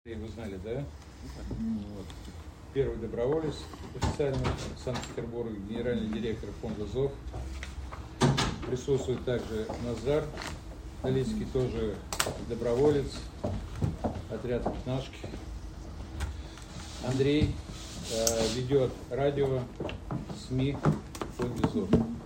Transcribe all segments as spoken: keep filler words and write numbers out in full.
Вы знали, да? Вот. Первый доброволец официально в Санкт-Петербурге, генеральный директор фонда ЗОВ. Присутствует также Назар Алицкий, тоже доброволец, отряд «Пятнашки». Андрей э, ведет радио, СМИ в фонде ЗОВ.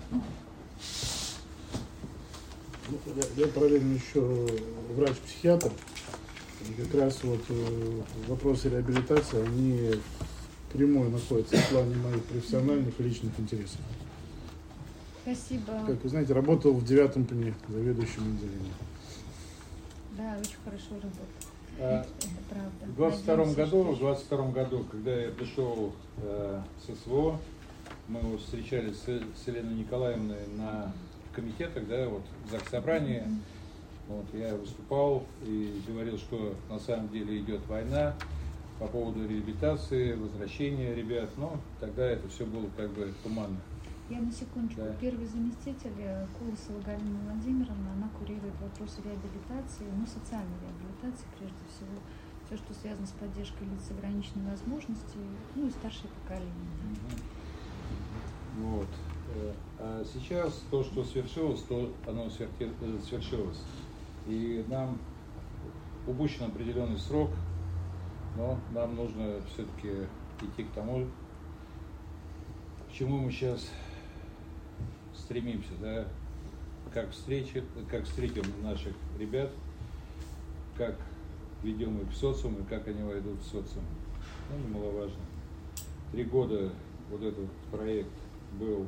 Я, я параллельно еще врач-психиатр. И как раз вот э, вопросы реабилитации, они прямой находятся в плане моих профессиональных и личных интересов. Спасибо. Как вы знаете, работал в девятом пне заведующим отделением. Да, очень хорошо работал. А, Это правда. В двадцать втором Надеемся, году, что- в двадцать втором году, когда я пришел э, с СВО, мы вот встречались с, с Еленой Николаевной на комитетах, да, вот в Заксобрании. Мгм. Вот, я выступал и говорил, что на самом деле идет война по поводу реабилитации, возвращения ребят. Но тогда это все было как бы туманно. Я на секундочку. Да. Первый заместитель э, Колосова Галина Владимировна, она курирует вопросы реабилитации, ну, социальной реабилитации прежде всего. Все, что связано с поддержкой лиц с ограниченными возможностями, ну и старшее поколение. Мгм. Вот. Э, А сейчас то, что свершилось, то оно сверти- э, свершилось. И нам упущен определенный срок, но нам нужно все-таки идти к тому, к чему мы сейчас стремимся, да, как встречи, как встретим наших ребят, как ведем их в социум и как они войдут в социум. Ну, немаловажно. Три года вот этот проект был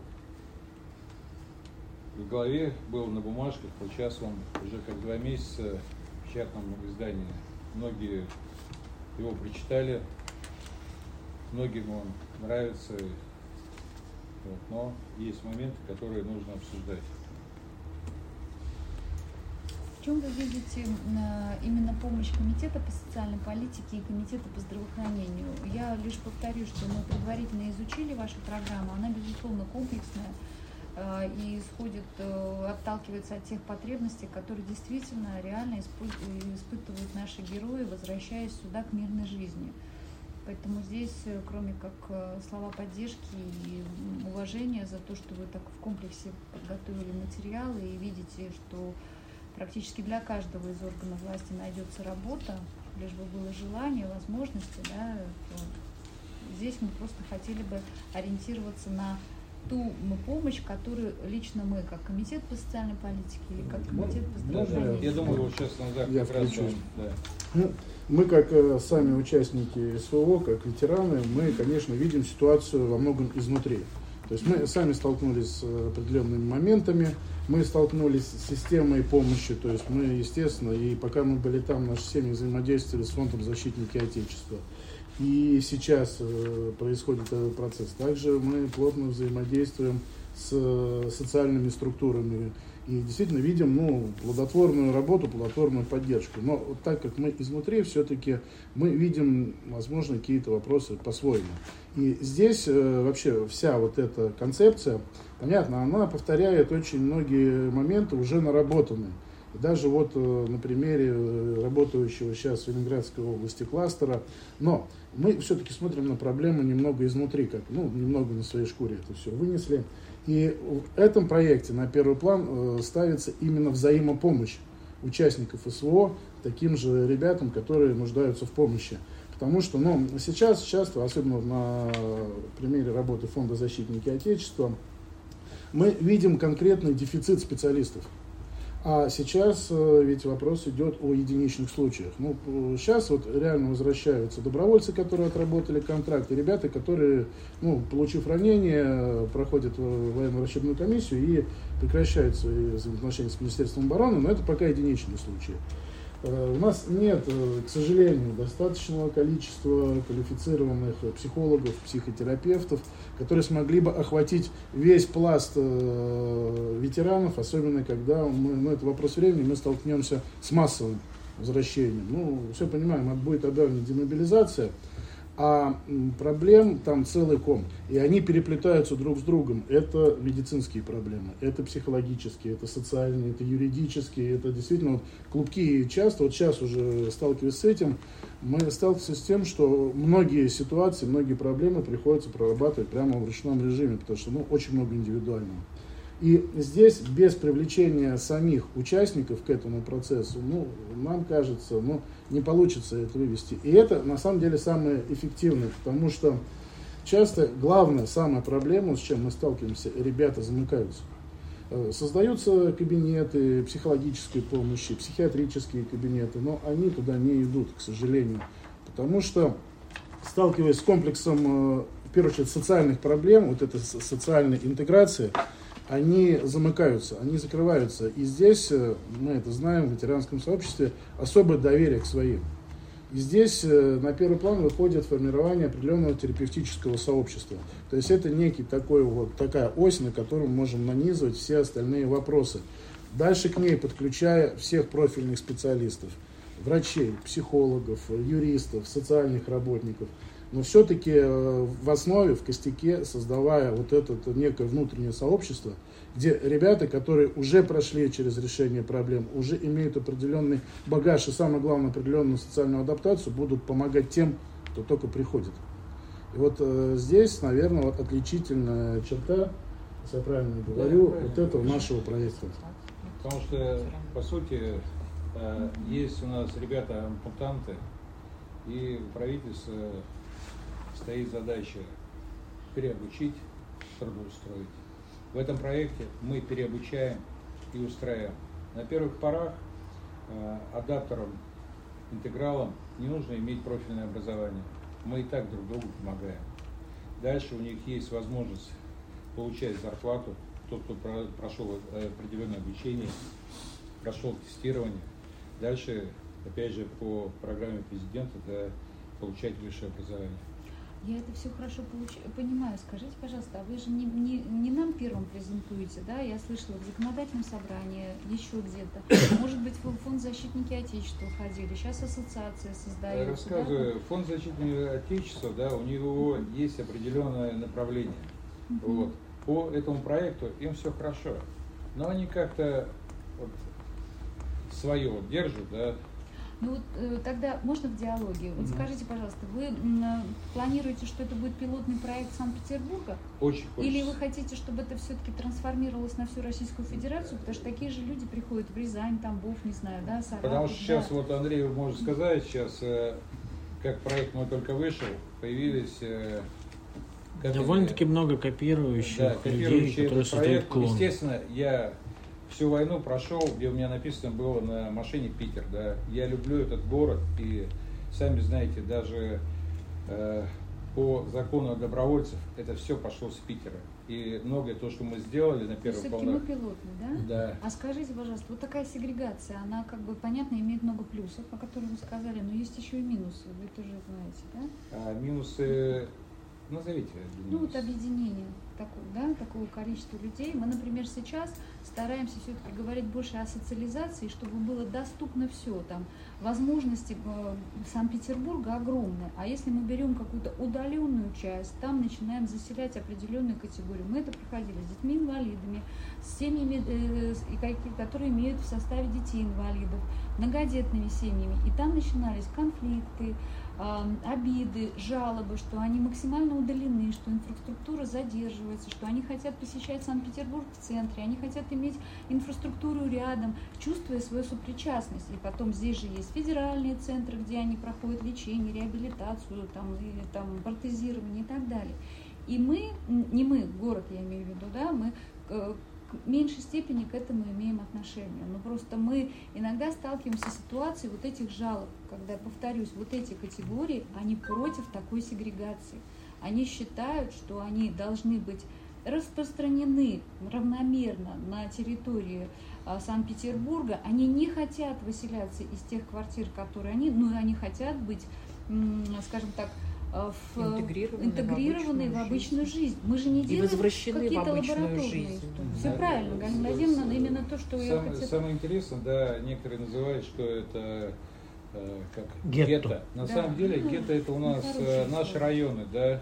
в голове, был на бумажках, вот сейчас он уже как два месяца в печатном издании. Многие его прочитали, многим он нравится, вот, но есть моменты, которые нужно обсуждать. В чем вы видите э, именно помощь Комитета по социальной политике и Комитета по здравоохранению? Я лишь повторю, что мы предварительно изучили вашу программу, она, безусловно, комплексная э, и исходит, э, отталкивается от тех потребностей, которые действительно реально испы- испытывают наши герои, возвращаясь сюда к мирной жизни. Поэтому здесь, э, кроме как э, слова поддержки и м, уважения за то, что вы так в комплексе подготовили материалы и видите, что практически для каждого из органов власти найдется работа, лишь бы было желание, возможности, да, вот. Здесь мы просто хотели бы ориентироваться на ту м, помощь, которую лично мы, как Комитет по социальной политике или как Комитет по Можно, здравоохранению. я думаю, вот сейчас Назар Я как раз включусь. он, да. Ну, мы, как э, сами участники СВО, как ветераны, мы, конечно, видим ситуацию во многом изнутри. То есть мы сами столкнулись с э, определенными моментами, мы столкнулись с системой помощи, то есть мы, естественно, и пока мы были там, наши семьи взаимодействовали с фондом «Защитники Отечества». И сейчас э, происходит этот процесс. Также мы плотно взаимодействуем с э, социальными структурами и действительно видим, ну, плодотворную работу, плодотворную поддержку. Но вот так как мы изнутри, все-таки мы видим, возможно, какие-то вопросы по-своему. И здесь э, вообще вся вот эта концепция, понятно, она повторяет очень многие моменты, уже наработанные. И даже вот э, на примере э, работающего сейчас в Ленинградской области кластера. Но мы все-таки смотрим на проблему немного изнутри, как, ну, немного на своей шкуре это все вынесли. И в этом проекте на первый план э, ставится именно взаимопомощь участников СВО таким же ребятам, которые нуждаются в помощи. Потому что, ну, сейчас часто, особенно на примере работы фонда «Защитники Отечества», мы видим конкретный дефицит специалистов. А сейчас э, ведь вопрос идет о единичных случаях. Ну, э, сейчас вот реально возвращаются добровольцы, которые отработали контракт, и ребята, которые, ну, получив ранение, э, проходят э, военно-врачебную комиссию и прекращают свои взаимоотношения с Министерством обороны, но это пока единичные случаи. Э, у нас нет, э, к сожалению, достаточного количества квалифицированных психологов, психотерапевтов, которые смогли бы охватить весь пласт э, ветеранов, особенно когда мы, ну, это вопрос времени, мы столкнемся с массовым возвращением. Ну, все понимаем, будет объявлена демобилизация, А проблем там целый ком. И они переплетаются друг с другом. Это медицинские проблемы, это психологические, это социальные, это юридические. Это действительно вот, клубки часто, вот сейчас уже сталкиваясь с этим, мы сталкиваемся с тем, что многие ситуации, многие проблемы приходится прорабатывать прямо в ручном режиме, потому что ну, очень много индивидуального. И здесь без привлечения самих участников к этому процессу, ну, нам кажется, ну, не получится это вывести. И это на самом деле самое эффективное, потому что часто главная, самая проблема, с чем мы сталкиваемся, ребята замыкаются. Создаются кабинеты психологической помощи, психиатрические кабинеты, но они туда не идут, к сожалению. Потому что, сталкиваясь с комплексом, в первую очередь, социальных проблем, вот эта социальная интеграция, они замыкаются, они закрываются. И здесь, мы это знаем в ветеранском сообществе, особое доверие к своим. И здесь на первый план выходит формирование определенного терапевтического сообщества. То есть это некий такой вот, такая ось, на которую мы можем нанизывать все остальные вопросы. Дальше к ней подключая всех профильных специалистов, врачей, психологов, юристов, социальных работников. Но все-таки в основе, в костяке, создавая вот это некое внутреннее сообщество, где ребята, которые уже прошли через решение проблем, уже имеют определенный багаж и, самое главное, определенную социальную адаптацию, будут помогать тем, кто только приходит. И вот э, здесь, наверное, вот отличительная черта, если я правильно говорю, да, вот этого нашего проекта. Потому что, по сути, э, есть у нас ребята-ампутанты, и в правительстве стоит задача переобучить, трудоустроить. В этом проекте мы переобучаем и устраиваем. На первых порах э, адаптерам, интегралам не нужно иметь профильное образование. Мы и так друг другу помогаем. Дальше у них есть возможность получать зарплату. Тот, кто про, прошел определенное обучение, прошел тестирование. Дальше, опять же, по программе президента, да, получать высшее образование. Я это все хорошо получ... понимаю. Скажите, пожалуйста, а вы же не, не, не нам первым презентуете, да? Я слышала в законодательном собрании, еще где-то. Может быть, в фонд защитники Отечества ходили, сейчас ассоциация создается. Я рассказываю, да? фонд защитники Отечества, да, у него есть определенное направление. Uh-huh. Вот. По этому проекту им все хорошо, но они как-то вот свое вот держат, да. Ну вот э, тогда можно в диалоге? Вот mm-hmm. скажите, пожалуйста, вы м, планируете, что это будет пилотный проект Санкт-Петербурга? Очень хочется. Или вы хотите, чтобы это все-таки трансформировалось на всю Российскую Федерацию? Потому что такие же люди приходят в Рязань, Тамбов, не знаю, да, Саратов. Потому что да. сейчас вот Андрей может сказать, сейчас э, как проект мой только вышел, появились э, как довольно-таки это, много копирующих да, людей, которые создают клон. Естественно, я всю войну прошел, где у меня написано было на машине Питер, да. Я люблю этот город, и сами знаете, даже э, по закону добровольцев это все пошло с Питера. И многое то, что мы сделали на первых волнах. Все-таки мы пилотный, да? Да. А скажите, пожалуйста, вот такая сегрегация, она как бы, понятно, имеет много плюсов, о которых вы сказали, но есть еще и минусы, вы тоже знаете, да? А минусы... Назовите. Ну вот объединение такого, да, такого количества людей. Мы, например, сейчас стараемся все-таки говорить больше о социализации, чтобы было доступно все. Там возможности Санкт-Петербурга огромны. А если мы берем какую-то удаленную часть, там начинаем заселять определенную категорию. Мы это проходили с детьми-инвалидами, с семьями, э, которые имеют в составе детей-инвалидов, многодетными семьями. И там начинались конфликты, обиды, жалобы, что они максимально удалены, что инфраструктура задерживается, что они хотят посещать Санкт-Петербург в центре, они хотят иметь инфраструктуру рядом, чувствуя свою сопричастность. И потом здесь же есть федеральные центры, где они проходят лечение, реабилитацию, там, и, там, протезирование и так далее. И мы, не мы, город я имею в виду, да, мы в меньшей степени к этому имеем отношение. Но просто мы иногда сталкиваемся с ситуацией вот этих жалоб, когда, повторюсь, вот эти категории, они против такой сегрегации. Они считают, что они должны быть распространены равномерно на территории а, Санкт-Петербурга. Они не хотят выселяться из тех квартир, которые они, ну, они хотят быть, м, скажем так, в, интегрированные, интегрированные в обычную жизнь. жизнь. Мы же не делаем какие-то лабораторные. Жизнь. Все да, правильно, Галина Владимировна, именно то, что Сам, я хотела. Самое интересное, да, некоторые называют, что это э, как гетто. гетто. На да. самом деле ну, гетто это у нас э, наши районы, да,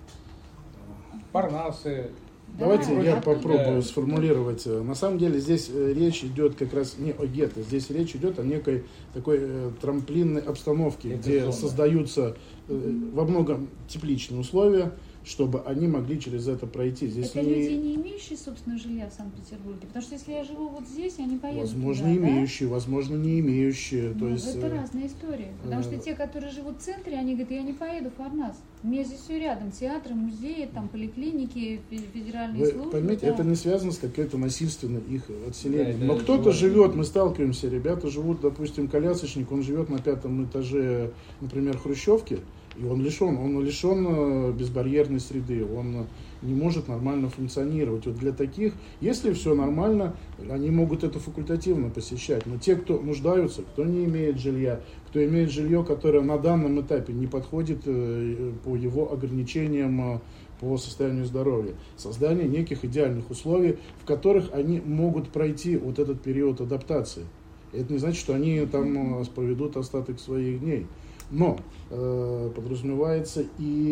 Парнасы. Давайте да, я оттуда. попробую да. сформулировать. На самом деле здесь речь идет как раз не о гетто, здесь речь идет о некой такой э, трамплинной обстановке, это где зона. Создаются э, во многом тепличные условия, чтобы они могли через это пройти. Здесь это не... люди, не имеющие собственного жилья в Санкт-Петербурге? Потому что если я живу вот здесь, я не поеду Возможно, туда, имеющие, да? возможно, не имеющие. Ну, то есть, это разная история. Потому э... что те, которые живут в центре, они говорят, я не поеду в Парнас. У меня здесь все рядом. Театры, музеи, там, поликлиники, федеральные Вы службы. Поймите, да. это не связано с какой-то насильственной их отселением. Да, Но да, кто-то живет. живет, мы сталкиваемся, ребята живут, допустим, колясочник, он живет на пятом этаже, например, хрущевки, и он лишен, он лишен безбарьерной среды, он не может нормально функционировать. Вот для таких, если все нормально, они могут это факультативно посещать. Но те, кто нуждаются, кто не имеет жилья, кто имеет жилье, которое на данном этапе не подходит по его ограничениям по состоянию здоровья, создание неких идеальных условий, в которых они могут пройти вот этот период адаптации. Это не значит, что они там проведут остаток своих дней. Но э, подразумевается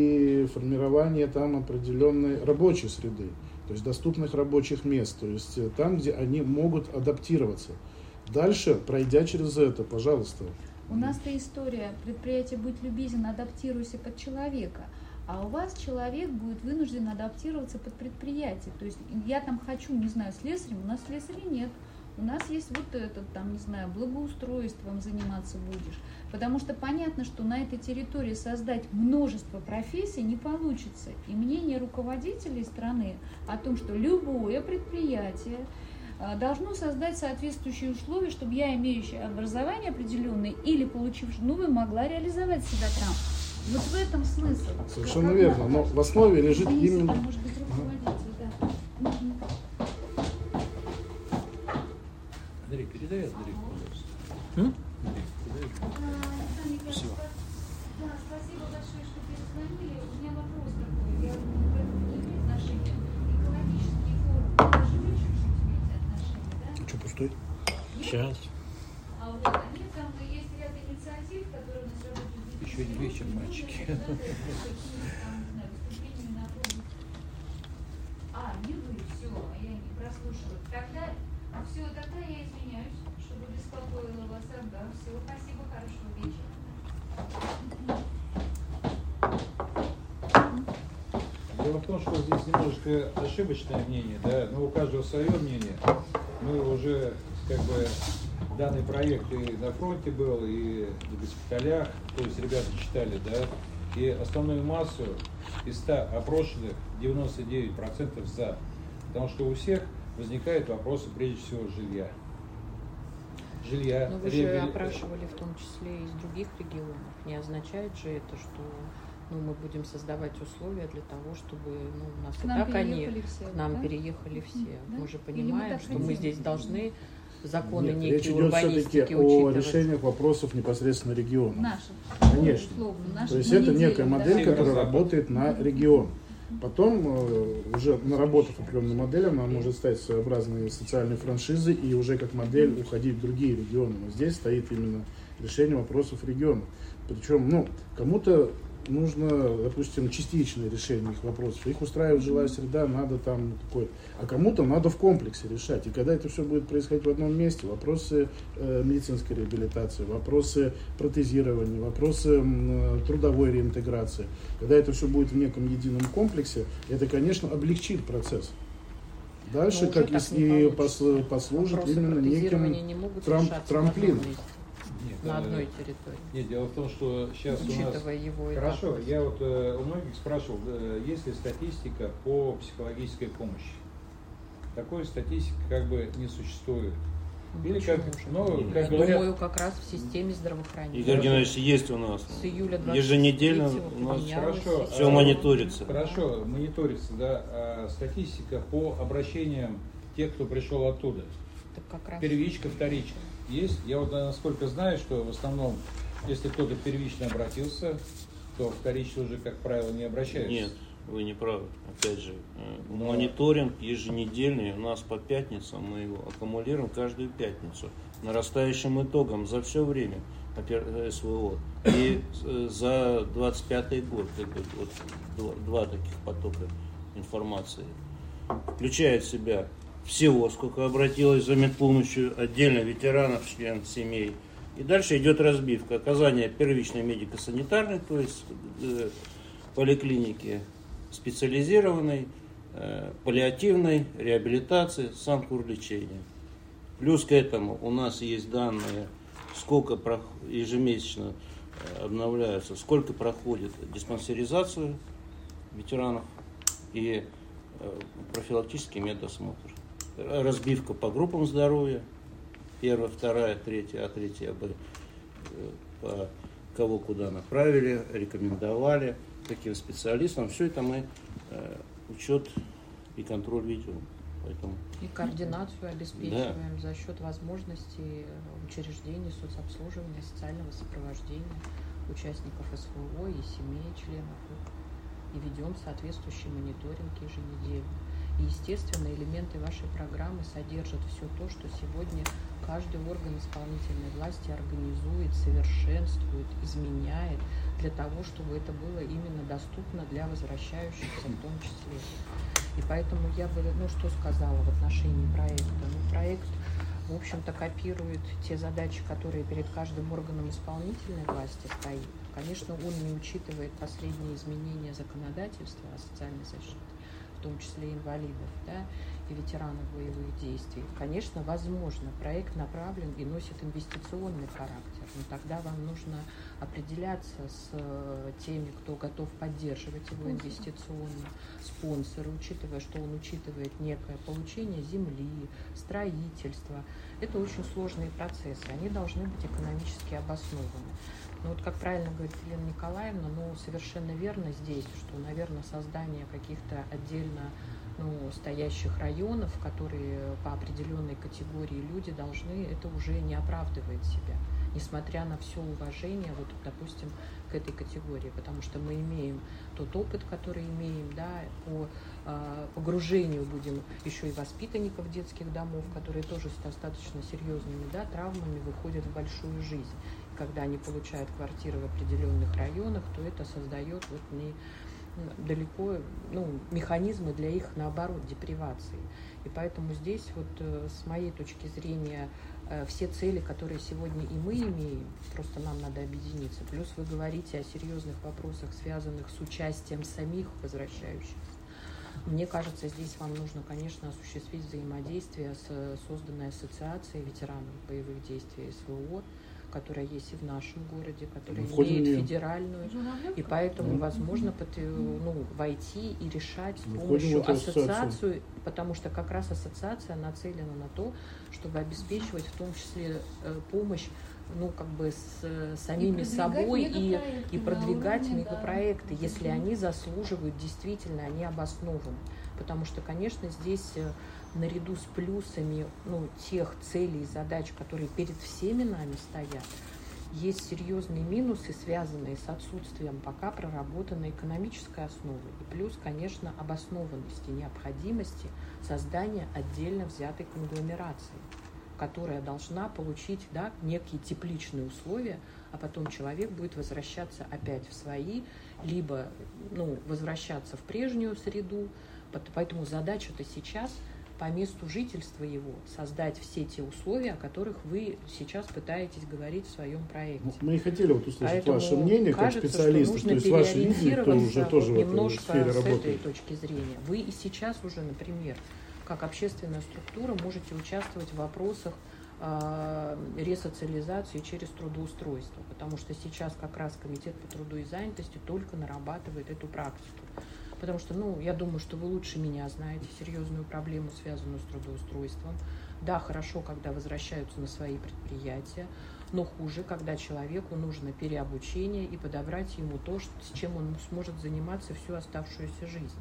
и формирование там определенной рабочей среды, то есть доступных рабочих мест, то есть там, где они могут адаптироваться. Дальше, пройдя через это, пожалуйста. У нас-то история, предприятие «Будь любезен, адаптируйся под человека», а у вас человек будет вынужден адаптироваться под предприятие. То есть я там хочу, не знаю, слесарем, у нас слесарей нет. У нас есть вот этот, там, не знаю, благоустройством заниматься будешь. Потому что понятно, что на этой территории создать множество профессий не получится. И мнение руководителей страны о том, что любое предприятие должно создать соответствующие условия, чтобы я, имеющая образование определенное или получившая новое, могла реализовать себя там. Вот в этом смысл. Совершенно как верно. Но в основе лежит Конечно, именно... может быть, руководитель, да. Андрей, передай Андрей, пожалуйста. М? Андрей, передай. Спасибо. Да, спасибо большое, что перезвонили. У меня вопрос такой. Я думаю, к этому не имеет отношения. Экологический форум. Даже вы чуть-чуть имеете отношение, да? Что, пустой? Сейчас. А вот они там есть ряд инициатив, которые у нас работают. Еще не вечер, мальчики. А, не вы, все, я не прослушала. Тогда, все, тогда я извиняюсь, чтобы беспокоила вас. Да, все, спасибо, хорошего вечера. Дело в том, что здесь немножко ошибочное мнение, да, но у каждого свое мнение. Мы уже, как бы, данный проект и на фронте был, и в госпиталях, то есть ребята читали, да, и основную массу из ста опрошенных девяносто девять процентов за, потому что у всех возникают вопросы, прежде всего, жилья. Жилья. Но вы же ревель... опрашивали в том числе из других регионов. Не означает же это, что ну, мы будем создавать условия для того, чтобы ну, у нас к и нам так они все, к нам да? переехали все. Да? Мы же понимаем, мы что хотим? мы здесь должны законы Нет, некие речь идет все-таки о решениях вопросов непосредственно региона. Наших. Конечно. Условно, наших. То есть это некая делим, модель, да? которая работает на регион. Потом, уже наработав определенную модель, она может стать своеобразной социальной франшизой и уже как модель уходить в другие регионы. Но здесь стоит именно решение вопросов региона. Причем, ну, кому-то нужно, допустим, частичное решение их вопросов. Их устраивает жилая среда, надо там такое. А кому-то надо в комплексе решать. И когда это все будет происходить в одном месте, вопросы э, медицинской реабилитации, вопросы протезирования, вопросы э, трудовой реинтеграции, когда это все будет в неком едином комплексе, это, конечно, облегчит процесс. Дальше, как если пос, послужит вопросы именно неким не трамп, трамплином. Нет, на одной территории. Нет, дело в том, что сейчас Учитывая у нас... его Хорошо, этапность. я вот э, у многих спрашивал, э, есть ли статистика по психологической помощи. Такой статистики как бы не существует. Или как, ну, как Думаю, говорят... как раз в системе здравоохранения. Игорь Геннадьевич, есть у нас. С июля двадцать еженедельно третьего у нас Хорошо, все а, мониторится. Хорошо, мониторится, да. А статистика по обращениям тех, кто пришел оттуда. Так как раз. Первичка, вторичка. Есть? Я вот насколько знаю, что в основном, если кто-то первично обратился, то вторично уже, как правило, не обращаются. Нет, вы не правы. Опять же, Но... мониторинг еженедельный у нас по пятницам, мы его аккумулируем каждую пятницу. Нарастающим итогом за все время СВО. И за двадцать пятый год как бы, вот, два, два таких потока информации. Включает в себя всего, сколько обратилось за медпомощью, отдельно ветеранов, членов семей. И дальше идет разбивка. Оказание первичной медико-санитарной, то есть э, поликлиники специализированной, э, паллиативной, реабилитации, санкурлечения. Плюс к этому у нас есть данные, сколько ежемесячно обновляются, сколько проходит диспансеризацию ветеранов и профилактический медосмотр. Разбивка по группам здоровья. Первая, вторая, третья, А, третья, Б. По кого куда направили, рекомендовали, каким специалистам. Все это мы учет и контроль ведем. Поэтому... И координацию обеспечиваем, да, за счет возможностей учреждений соцобслуживания, социального сопровождения участников СВО и семей членов их. И ведем соответствующий мониторинг еженедельно. И, естественно, элементы вашей программы содержат все то, что сегодня каждый орган исполнительной власти организует, совершенствует, изменяет для того, чтобы это было именно доступно для возвращающихся в том числе. И поэтому я бы, ну, что сказала в отношении проекта. Ну, проект, в общем-то, копирует те задачи, которые перед каждым органом исполнительной власти стоит. Конечно, он не учитывает последние изменения законодательства о социальной защите, в том числе инвалидов, да, и ветеранов боевых действий. Конечно, возможно, проект направлен и носит инвестиционный характер, но тогда вам нужно определяться с теми, кто готов поддерживать его инвестиционно, спонсоры, учитывая, что он учитывает некое получение земли, строительство. Это очень сложные процессы, они должны быть экономически обоснованы. Ну вот, как правильно говорит Елена Николаевна, ну, совершенно верно здесь, что, наверное, создание каких-то отдельно, ну, стоящих районов, которые по определенной категории люди должны, это уже не оправдывает себя, несмотря на все уважение, вот, допустим, к этой категории, потому что мы имеем тот опыт, который имеем, да, по э, погружению будем еще и воспитанников детских домов, которые тоже с достаточно серьезными, да, травмами выходят в большую жизнь. Когда они получают квартиры в определенных районах, то это создает вот не далеко, ну, механизмы для их, наоборот, депривации. И поэтому здесь вот с моей точки зрения все цели, которые сегодня и мы имеем, просто нам надо объединиться. Плюс вы говорите о серьезных вопросах, связанных с участием самих возвращающихся. Мне кажется, здесь вам нужно, конечно, осуществить взаимодействие с созданной ассоциацией ветеранов боевых действий СВО, которая есть и в нашем городе, которая имеет федеральную, и поэтому возможно ну, войти и решать с помощью ассоциацию, потому что как раз ассоциация нацелена на то, чтобы обеспечивать в том числе помощь, ну, как бы с самими собой и, и продвигать уровне, мегапроекты, да, если они заслуживают, действительно, они обоснованы. Потому что, конечно, здесь наряду с плюсами, ну, тех целей и задач, которые перед всеми нами стоят, есть серьезные минусы, связанные с отсутствием пока проработанной экономической основы. И плюс, конечно, обоснованности, необходимости создания отдельно взятой конгломерации, которая должна получить, да, некие тепличные условия, а потом человек будет возвращаться опять в свои, либо, ну, возвращаться в прежнюю среду. Поэтому задача-то сейчас по месту жительства его создать все те условия, о которых вы сейчас пытаетесь говорить в своем проекте. Мы и хотели вот услышать Поэтому ваше мнение как специалиста, то есть ваше видение, кто уже тоже вот в этой сфере с работает. этой точки зрения. Вы и сейчас уже, например, как общественная структура можете участвовать в вопросах э, ресоциализации через трудоустройство, потому что сейчас как раз Комитет по труду и занятости только нарабатывает эту практику. Потому что, ну, я думаю, что вы лучше меня знаете серьезную проблему, связанную с трудоустройством. Да, хорошо, когда возвращаются на свои предприятия, но хуже, когда человеку нужно переобучение и подобрать ему то, с чем он сможет заниматься всю оставшуюся жизнь.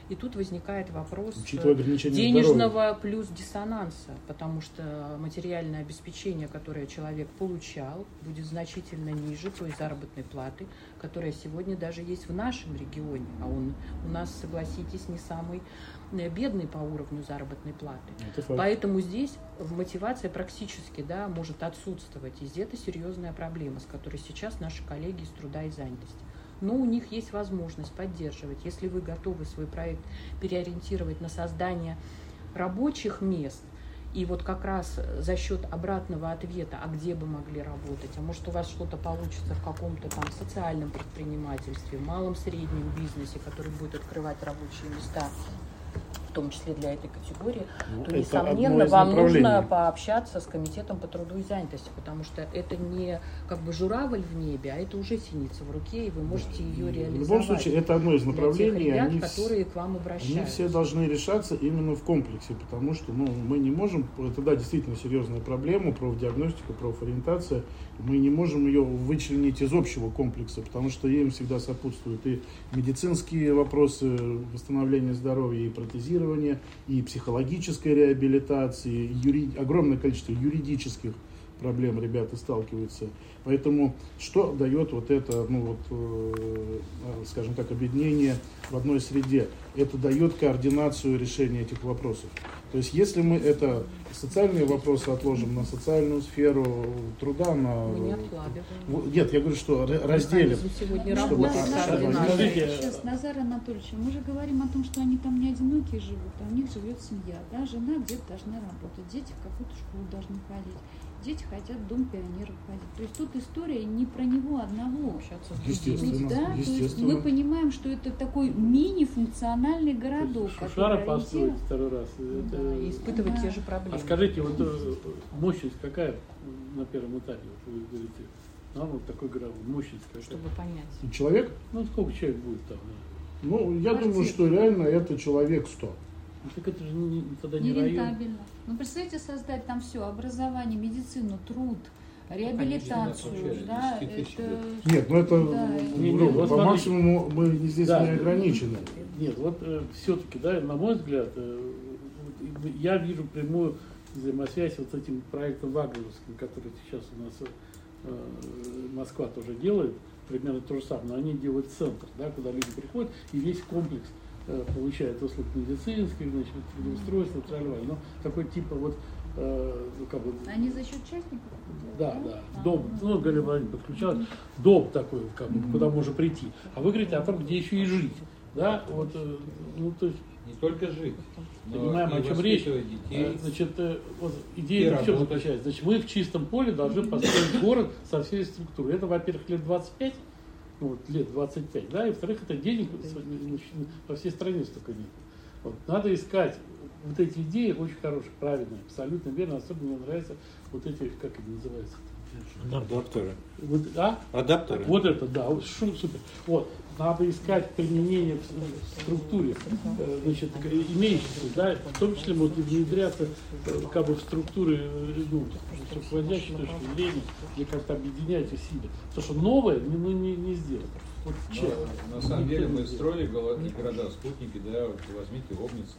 И тут возникает вопрос ограничения денежного здоровья. плюс диссонанса, потому что материальное обеспечение, которое человек получал, будет значительно ниже той заработной платы, которая сегодня даже есть в нашем регионе. А он у нас, согласитесь, не самый бедный по уровню заработной платы. Поэтому здесь мотивация практически, да, может отсутствовать. И это серьезная проблема, с которой сейчас наши коллеги из труда и занятости. Но у них есть возможность поддерживать. Если вы готовы свой проект переориентировать на создание рабочих мест, и вот как раз за счет обратного ответа, а где бы могли работать, а может у вас что-то получится в каком-то там социальном предпринимательстве, в малом среднем бизнесе, который будет открывать рабочие места, в том числе для этой категории, ну, то, несомненно, вам нужно пообщаться с комитетом по труду и занятости, потому что это не как бы журавль в небе, а это уже синица в руке, и вы можете ее реализовать. В любом случае, это одно из направлений, для тех ребят, они, которые к вам обращаются. Они все должны решаться именно в комплексе, потому что ну, мы не можем, это да, действительно серьезная проблема, профдиагностика, профориентация, мы не можем ее вычленить из общего комплекса, потому что им всегда сопутствуют и медицинские вопросы восстановления здоровья, и протезирования, и психологической реабилитации, и юри... огромное количество юридических проблем ребята сталкиваются. Поэтому что дает вот это, ну вот, э, скажем так, объединение в одной среде? Это дает координацию решения этих вопросов. То есть если мы это социальные вопросы отложим на социальную сферу труда, на... Мы не откладываем. Нет, я говорю, что разделим. Сегодня чтобы... Сейчас, Назар Анатольевич, мы же говорим о том, что они там не одинокие живут, а у них живет семья, да, жена где-то должна работать, дети в какую-то школу должны ходить. Дети хотят в Дом пионеров ходить. То есть тут история не про него одного. Естественно, да? естественно. То есть мы понимаем, что это такой мини-функциональный городок. Шушара построить второй раз. Да, это... и испытывать да. те же проблемы. А скажите, вот мощность какая на первом этапе, вот вы говорите, нам вот такой город, мощность какая? Чтобы понять. Человек? Ну, сколько человек будет там? Ну, я Квартир. думаю, что реально это человек сто. Ну, так это же не, тогда не район. Нерентабельно. Ну, представьте, создать там все, образование, медицину, труд, реабилитацию, конечно, да, это... Нет, ну это, да, не, не, по смотри, максимуму мы здесь да, не ограничены. Нет, вот э, все-таки, да, на мой взгляд, э, я вижу прямую взаимосвязь вот с этим проектом Вагнеровским, который сейчас у нас э, Москва тоже делает, примерно то же самое, но они делают центр, да, куда люди приходят, и весь комплекс получает услуг медицинских, значит, трудоустройства, тролливали. Но такой типа вот, э, ну, как бы... Они за счет частников? Да, да. да. Дом, ну, Галина Владимировна подключалась, дом такой, как бы, куда можно прийти. А вы говорите о том, где еще и жить. Да, вот, э, ну, то есть... Не только жить, понимаем, о чем речь. Детей, значит, э, вот идея в чем заключается? Значит, мы в чистом поле должны построить город со всей структурой. Это, во-первых, лет двадцать пять. Ну, вот, лет двадцать пять, да, и во-вторых, это денег по всей стране столько нет. Вот, надо искать вот эти идеи очень хорошие, правильные, абсолютно верно, особенно мне нравятся вот эти, как они называются? Адаптеры. Вот, а? Адаптеры. Вот это, да, вот, супер. Вот, надо искать применение в структуре, значит, имеющейся, да, в том числе может внедряться как бы в структуры, ну, с руководящей точки зрения, где как-то объединять усилия. Потому что новое мы не, не сделаем. Вот, на, на самом деле мы строили города, спутники, да, вот возьмите Обнинск.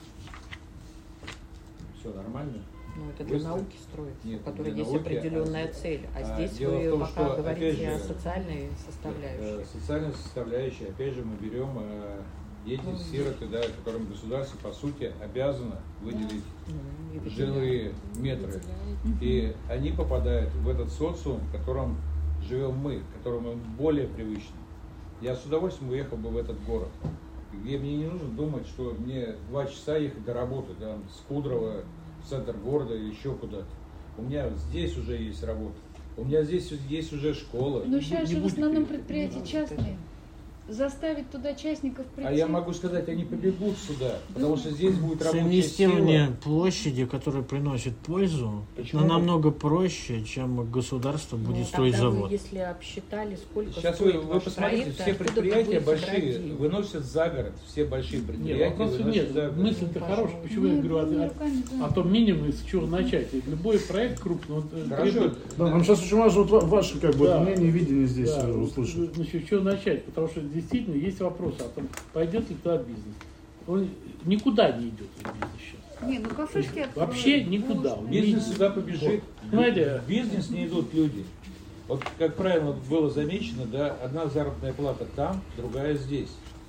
Все нормально. Ну, это для Быстро. науки строят, Нет, у которой есть науки, определенная а, цель. А, а здесь дело вы в том, пока что, говорите же, о социальной составляющей. Социальная составляющая, опять же, мы берем э, дети, ну, сироты, да, которым государство, по сути, обязано выделить да. жилые метры. И они попадают в этот социум, в котором живем мы, к которому им более привычно. Я с удовольствием уехал бы в этот город, где мне не нужно думать, что мне два часа ехать до работы, да, с Кудрово в центр города или еще куда-то. У меня здесь уже есть работа. У меня здесь есть уже школа. Но сейчас же в основном предприятия частные. Заставить туда частников прийти. А я могу сказать, они побегут сюда, потому что здесь будет рабочая Совместимые сила. площади, которые приносят пользу, Почему? но намного проще, чем государство будет ну, строить тогда завод. Вы, если обсчитали, сколько Сейчас стоит вы, вы ваш посмотрите, проект, все предприятия большие бродить? выносят за город, все большие предприятия. Нет, вопроса нет. За город. Мысль-то хорошая. Почему я говорю о, о, о том минимуме, с чего начать? Ведь любой проект крупный, он требует... Да, нам сейчас очень важно вот ваше как бы, да, мнение и видение здесь да, услышать. Значит, с чего начать? Потому что действительно есть вопрос о том, пойдет ли туда бизнес. он никуда не идет бизнес сейчас. Не, ну кафешки откроют. Вообще никуда. Можно. Бизнес сюда побежит. Понимаете? В бизнес не идут люди. Вот как правильно было замечено, да, одна заработная плата там, другая здесь.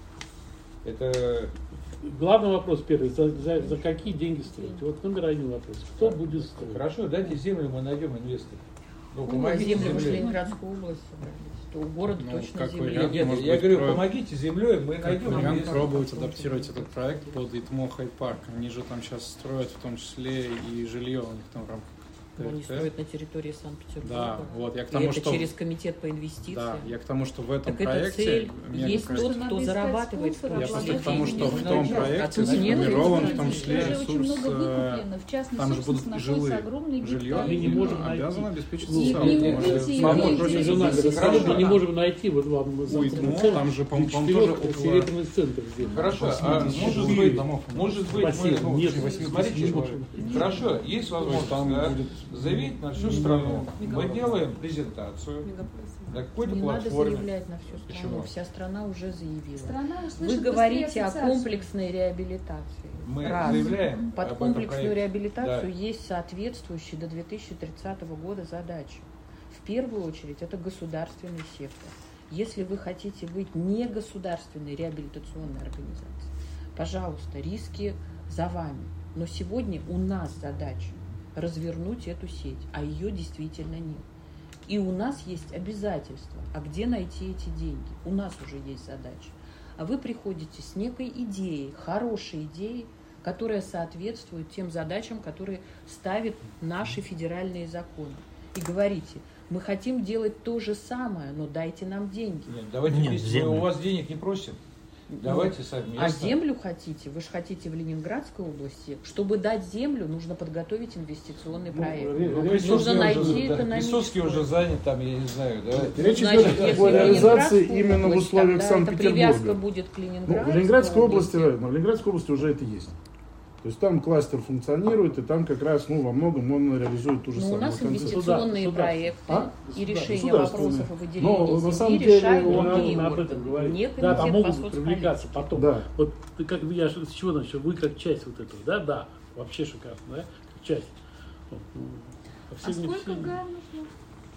Это Главный вопрос первый, за, за, за какие деньги строить? Вот номер один вопрос. Кто будет строить? хорошо, дайте землю, мы найдем инвесторов. Ну, Ну, помогите землю в землей. Ленинградскую область собрались. То у города Ну, точно как земли. вариант, Нет, может я быть, говорю, про- помогите землей, мы Как найдем вариант инвесторов. пробовать адаптировать этот проект под ИТМО Хайд-парк. Они же там сейчас строят в том числе и жилье у них там в рамках Они ТРТ. строят на территории Санкт-Петербурга. Да, вот я к И тому, это что... через комитет по инвестициям. Да, я к тому, что в этом Так это проекте... цель. мега Есть проект- тот, Надо кто искать зарабатывает в спонсоров, Я том просто числе к тому, что в деньги. том А проекте тут нет, сформирован нет, в том нет, числе Уже очень ресурс, много э, выкуплено. В частной там же будут собственности жилые. находятся огромные Жилье гектары. Мы не можем найти. обязан обеспечить Ну, И социальную не помощь. купите, и Мама не против идите. Жена Здесь говорит, хорошо. мы не можем найти, вот вам Ой, завтра ну, центр, там же, по- для по-моему, четырех тоже около- серебряный центр здесь. Хорошо, а восемьдесят может тысяч быть, домов. может быть, мы, Спасибо. ну, Нет, смотрите, не вот, можем. хорошо, есть возможность, там да, будет- заявить на всю страну. Мы делаем презентацию на какой-то Не надо платформе. заявлять на всю страну. Почему? Вся страна уже заявила. Страна Вы услышит говорите быстрее о ассоциацию. комплексной реабилитации. Мы Раз. заявляем Под об этом комплексную проекте. реабилитацию Да. есть соответствующие до две тысячи тридцатого года задачи. В первую очередь это государственный сектор. Если вы хотите быть не государственной реабилитационной организацией, пожалуйста, риски за вами. Но сегодня у нас задача развернуть эту сеть, а ее действительно нет. И у нас есть обязательства. А где найти эти деньги? У нас уже есть задача. А вы приходите с некой идеей, хорошей идеей, которая соответствует тем задачам, которые ставят наши федеральные законы. И говорите, мы хотим делать то же самое, но дайте нам деньги. Нет, давайте Нет, вместе, землю. мы у вас денег не просим. Давайте совместно. А землю хотите? Вы же хотите в Ленинградской области. Чтобы дать землю, нужно подготовить инвестиционный Ну, проект. ре- Ну, речь Присутский Нужно уже- найти да, экономическую. Присутский уже занят там, я не знаю, да. Речь Значит, идет если о реализации Ленинградскую именно в область, условиях тогда эта привязка Санкт-Петербурга. будет к Ну, Ленинградской, в Ленинградской области, ну, в Ленинградской области уже это есть. То есть там кластер функционирует, и там как раз, ну, во многом он реализует ту же Но у самую нас концепцию. инвестиционные Государство. проекты А? и решение Государственные. вопросов о Но выделении на земли самом деле решают он- другие мы об этом органы, говорим. не Да, там комитет по могут привлекаться соцполитике. потом. Да. Вот ты как я с чего начал? Вы как часть вот этого, да, да, вообще шикарно, да, как часть. Вот, ну, по А всей сколько медицине. га нужно?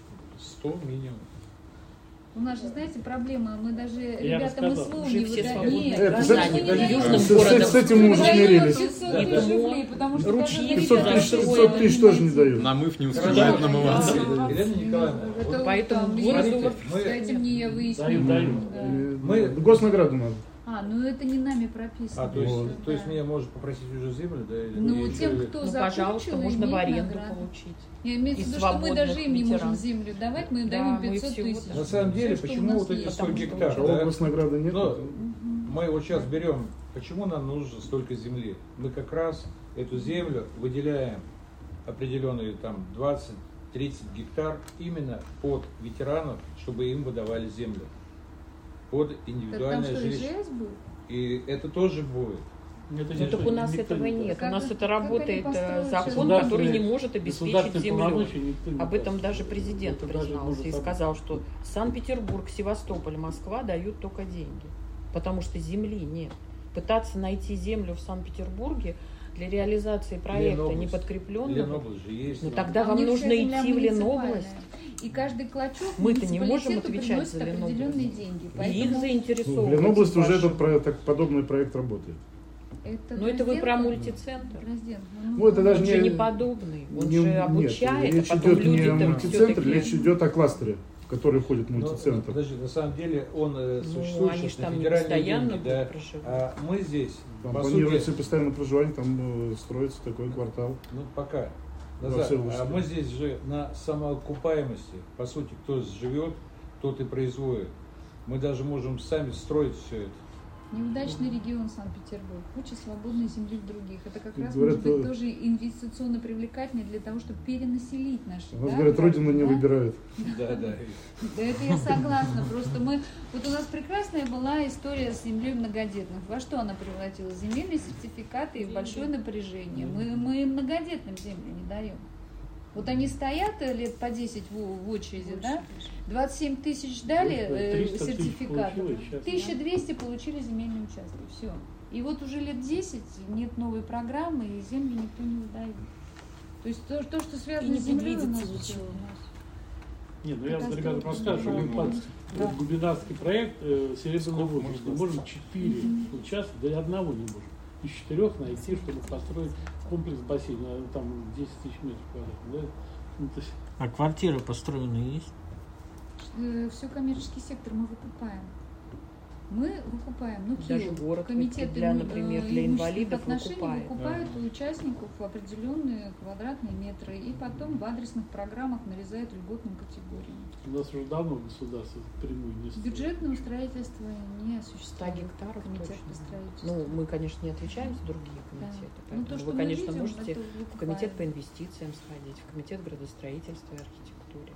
сто минимум. У нас же, знаете, проблема, мы даже, Я ребята, мы рассказал. слово Уже не все выдаем. свободные Нет, Это, граждане мы не даем. южным С- с- городом. с этим мы уже Даем смирились. пятьсот И тысяч тому рублей, потому что ручьи даже пятьсот ребята тысяч, живые пятьсот тысяч не тоже не найти. дают. Намыв не Хорошо. успевает намываться. Елена Николаевна, Это вот вот поэтому там город есть, Смотрите, мы- с этим не выяснили. Дают, дают. Да. Э, Мы- Госнаграду надо. А, ну это не нами прописано. А, то есть, Вот. то есть Да. меня может попросить уже землю, да? Или Ну, или тем, что? кто Ну, закончил, пожалуйста, можно в имеет аренду награду. получить. Я имею в Из виду, что мы свободных даже им не можем ветеранов. землю давать, мы им Да, даем мы пятьсот всего тысяч. На самом деле, Всё, что у почему нас вот эти есть. сто Потому что гектар, А да? Госнаграда нет? Но Мгм. мы вот сейчас берем, почему нам нужно столько земли? Мы как раз эту землю выделяем определенные там двадцать-тридцать гектар именно под ветеранов, чтобы им выдавали землю. Под Так там индивидуальное что, жилище. ИЖС будет? И это тоже будет. Это Ну, не так что, у нас никто этого не нет. Как У нас это- это как они работает э, построят закон, государственные- который не может обеспечить государственные землю. полномочия никто не Об этом даст. даже президент Это даже признался может и об- сказал, что Санкт-Петербург, Севастополь, Москва дают только деньги, потому что земли нет. Пытаться найти землю в Санкт-Петербурге для реализации проекта Ленобласть. неподкрепленного, Ленобласть же есть. ну да. тогда А вам у них нужно вся земля идти в муниципальная. Ленобласть. И каждый клочок Мы-то не можем муниципалитету отвечать за приносит определенные Ленобласть. деньги. И их Поэтому Ну, в заинтересовывать. Ленобласти уже ваши- этот про- так, подобный проект работает. это Ну это вы про Дрозденко? мультицентр. Дрозденко, Ну, это даже Он не- же не подобный, он Не- же нет, обучает, речь а потом идет не о люди-то мультицентре, все-таки... речь идет о кластере, в который входит Ну, мультицентр. подожди, на самом деле он э, Ну, существует они сейчас ж на там не федеральные постоянно деньги, будут да. проживать. А мы здесь, Там по планируется сути, постоянное проживание, там э, строится такой квартал. ну пока. Во Назад. всей области. А мы здесь же на самоокупаемости, по сути, кто живет, тот и производит. Мы даже можем сами строить все это. Неудачный регион Санкт-Петербург, куча свободной земли в других. Это как раз Говорят, может быть э, тоже инвестиционно привлекательно для того, чтобы перенаселить наши. У нас, да, говорят, города, родину не да? выбирают. Да, да. Да, это я согласна. Просто мы... Вот у нас прекрасная была история с землей многодетных. Во что она превратилась? Земельные сертификаты и в большое напряжение. Мы, мы многодетным землю не даем. Вот они стоят лет по десять в, в очереди, да? двадцать семь тысяч дали э, сертификатов, тысяча двести получили земельный участок. Все. И вот уже лет десять нет новой программы, и земли никто не выдает. То есть то, то что связано с землей, у нас все у нас. Нет, ну я вам, ребята, подскажу, что мы под да. губернаторский проект э, «Серебряный возраст» мы можем четыре Mm-hmm. участка, да и одного не можем. Из четырех найти, чтобы построить комплекс бассейна, там десять тысяч метров квадратных. Да? Ну, то есть... А квартиры построенные есть? Все коммерческий сектор мы выкупаем. Мы выкупаем. Ну, Даже Киев, город комитет для, им- например, э, для имущественных инвалидов отношений выкупает. выкупают у участников определенные квадратные метры и потом в адресных программах нарезают льготным категориям. У нас уже давно государство прямую не строит. Бюджетного строительства не сто осуществляет. гектаров Комитет точно. по строительству. Ну, мы, конечно, не отвечаем за другие комитеты, Ну, поэтому то, что вы, мы конечно, видим, можете это в комитет по выкупаем. инвестициям сходить, в комитет градостроительства и архитектуре,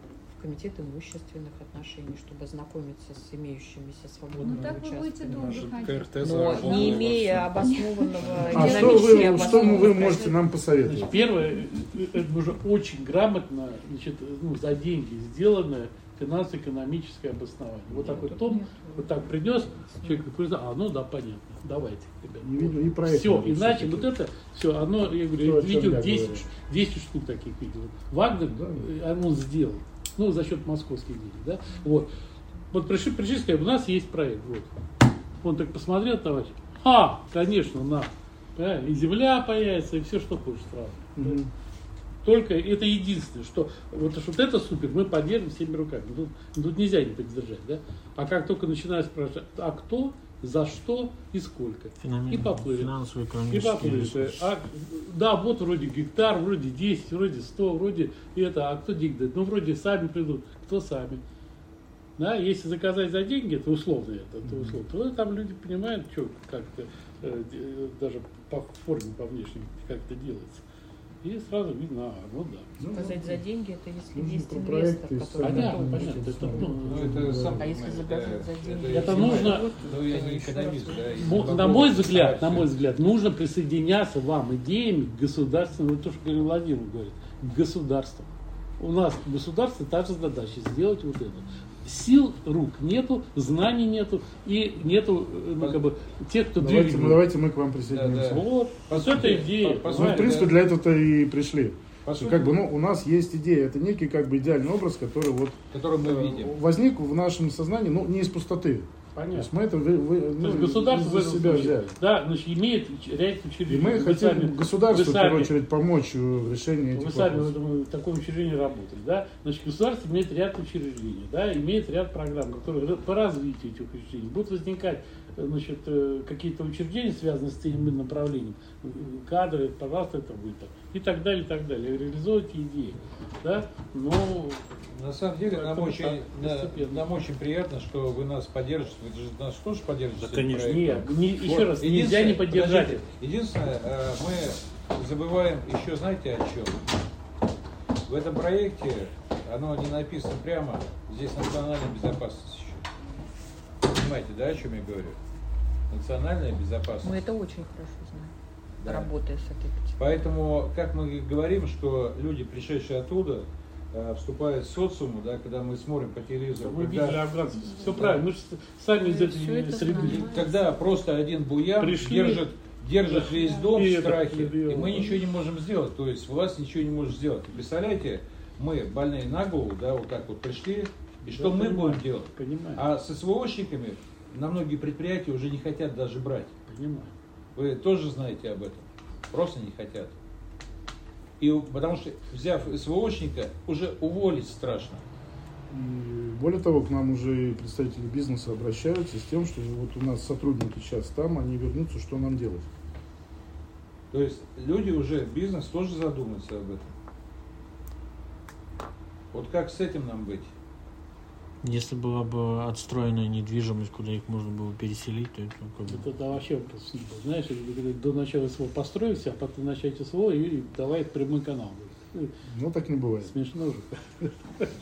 в комитет имущественных отношений, чтобы ознакомиться с имеющимися Ну, свободными так вы будете участками. долго Может, ходить. КРТ Но заработало не во имея всем. обоснованного, А что экономически вы, что вы обоснованного можете нам посоветовать? Значит, первое, это нужно очень грамотно, значит, ну, за деньги сделанное финансово-экономическое обоснование. Вот такой том, вот так принес, человек говорит, а, ну да, понятно, давайте, ребят. И, видно, и проект Все, надо иначе всё-таки. вот это, все, оно, я говорю, То, о чем видел я десять, говорю. десять штук таких видел. Вагнер, Да. э, он сделал, ну, за счет московских денег, да, вот. Вот пришли, пришли, сказали, у нас есть проект, вот. Он так посмотрел, товарищ, а, конечно, на, да, и земля появится, и все, что хочешь сразу. Мгм. Только это единственное, что вот, вот это супер, мы поддержим всеми руками. Тут, тут нельзя не поддержать, да? А как только начинаешь спрашивать, а кто, за что и сколько? Феномен, И поплыли. И финансово-экономические поплыли. ресурсы. А, да, вот вроде гектар, вроде десять, вроде сто, вроде это, а кто деньги дает? Ну, вроде сами придут. Кто сами? Да, если заказать за деньги, это условно это, это условно, то там люди понимают, что как-то э, э, даже по форме, по внешней, как это делается. И сразу видно, а, ну да. Ну, Сказать за деньги, это если Нужно есть про инвестор, проекты и который Понятно, Ну, понятно. что Это, самое. ну, Ну, это сам А если понимаете, заказывать за деньги? Это я нужно- понимаю. Ну, я не экономист, да. и Мо- не на могу мой взгляд, сказать, на мой что- взгляд, нужно присоединяться вам идеями к государственному, вот то, что говорил Владимир, говорит, к государству. У нас государство та же задача сделать вот это. Сил рук нету, знаний нету и нету э, ну, как бы, тех, кто Давайте, двигает. мы, давайте мы к вам присоединимся. Да, да. Вот, По вот сути, эта идея. по- по Мы, сути, в принципе, да. для этого-то и пришли. По Что, сути, как бы, ну, у нас есть идея, это некий как бы идеальный образ, который вот который мы э, видим. возник в нашем сознании, ну, не из пустоты. То Понятно. есть мы это вы, вы, То ну, есть государство в из этом себя случае, взяли. да, значит, имеет ряд И учреждений. мы Вы хотим сами- государству, вы в первую сами- очередь, помочь в решении Вы этих сами в вопросов. этом, в таком учреждении работали, да? Значит, государство имеет ряд учреждений, да, имеет ряд программ, которые ра- по развитию этих учреждений. Будут возникать, э, значит, э, какие-то учреждения, связанные с тем иным направлением, э, кадры, пожалуйста, это вы там, и так далее, и так далее. Реализуйте идеи, да? Но На самом деле, нам Поэтому очень, так, на- постепенно. нам очень приятно, что вы нас поддержите. Вы же нас тоже поддержите. Да, конечно. нет, не- еще Вот, раз, нельзя единственное- не поддержать. подождите, Единственное, э, мы забываем еще, знаете, о чем? В этом проекте, оно не написано прямо, здесь национальная безопасность еще. Понимаете, да, о чем я говорю? Национальная безопасность. Мы это очень хорошо знаем, Да. работая с этой категорией. Поэтому, как мы говорим, что люди, пришедшие оттуда, э, вступают в социум, да, когда мы смотрим по телевизору, Мы когда- видели афганцев, все правильно, мы же сами из Мы этой всё это среды. знаем. когда просто один буян Пришли, держит, держит да, весь дом и в это, страхе, и и мы это. ничего не можем сделать, то есть власть ничего не может сделать. И представляете, мы больные на голову, да, вот так вот пришли, и что Да, мы понимаю, будем делать? Понимаю, А с СВОшниками на многие предприятия уже не хотят даже брать. понимаю. Вы тоже знаете об этом, просто не хотят. И потому что, взяв СВОшника, уже уволить страшно. И более того, к нам уже представители бизнеса обращаются с тем, что вот у нас сотрудники сейчас там, они вернутся, что нам делать? То есть люди уже, бизнес тоже задумается об этом. Вот как с этим нам быть? Если была бы отстроенная недвижимость, куда их можно было переселить, то это как бы... Это, это вообще вопрос не был. Знаешь, если до начала СВО построить, а потом начать СВО и, и давай прямой канал. Ну, так не бывает. Смешно же.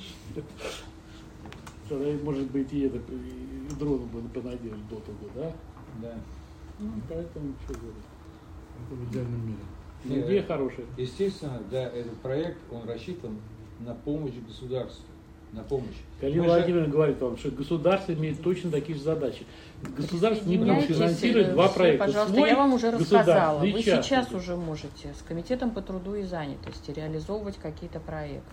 Тогда, может быть, и это и дроны бы понадеялись до того, да? Да. Ну, поэтому что говорить. Это в идеальном мире. Ну, идея хорошая. Естественно, да, этот проект, он рассчитан на помощь государству. На помощь. Галина Мы Владимировна же... говорит вам, что государство имеет точно такие же задачи. Государство не будет Присоединяйтесь, финансировать два все, проекта. Пожалуйста, Свой я вам уже рассказала. Вы частный. сейчас уже можете с Комитетом по труду и занятости реализовывать какие-то проекты.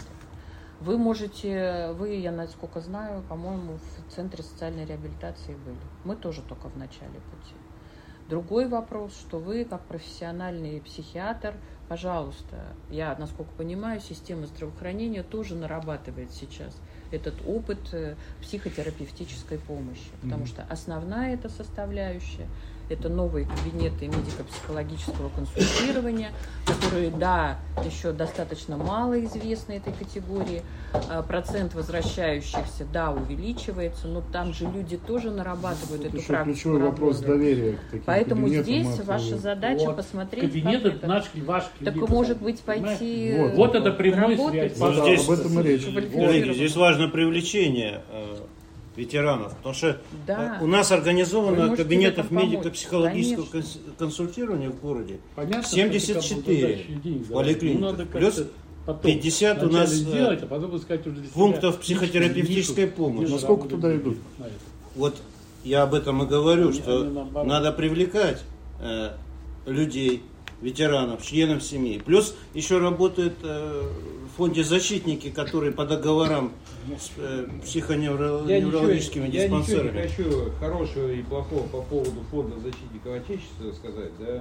Вы можете, вы, я насколько знаю, по-моему, в Центре социальной реабилитации были. Мы тоже только в начале пути. Другой вопрос, что вы, как профессиональный психиатр, пожалуйста, я, насколько понимаю, система здравоохранения тоже нарабатывает сейчас этот опыт психотерапевтической помощи, потому что основная эта составляющая – это новые кабинеты медико-психологического консультирования, которые, да, еще достаточно мало известны этой категории. Процент возвращающихся, да, увеличивается, но там же люди тоже нарабатывают Тут эту еще практику. ключевой вопрос доверия к таким Поэтому здесь мы ваша задача вот. посмотреть, Кабинет как это это. наш, ваш кабинет. Так, может быть, пойти Вот. Вот это прямая работать, связь. Вот Да, здесь, об этом и речь. коллеги, здесь важно привлечение э, ветеранов, потому что Да. э, у нас Вы организовано можете кабинетов в этом помочь, медико-психологического конечно. конс- консультирования в городе Понятно, семьдесят четыре поликлиников, плюс пятьдесят у нас сделать, а потом искать уже для пунктов себя психотерапевтической нишу, помощи. где Ну, сколько заработать туда деньги идут? на это. Вот я об этом и говорю, Они- что они наоборот. надо привлекать э, людей, ветеранов, членов семьи. Плюс еще работают э, в фонде защитники, которые по договорам с э, Я психоневрологическими ничего, я ничего диспансерами. не хочу хорошего и плохого по поводу фонда защитников Отечества сказать, да,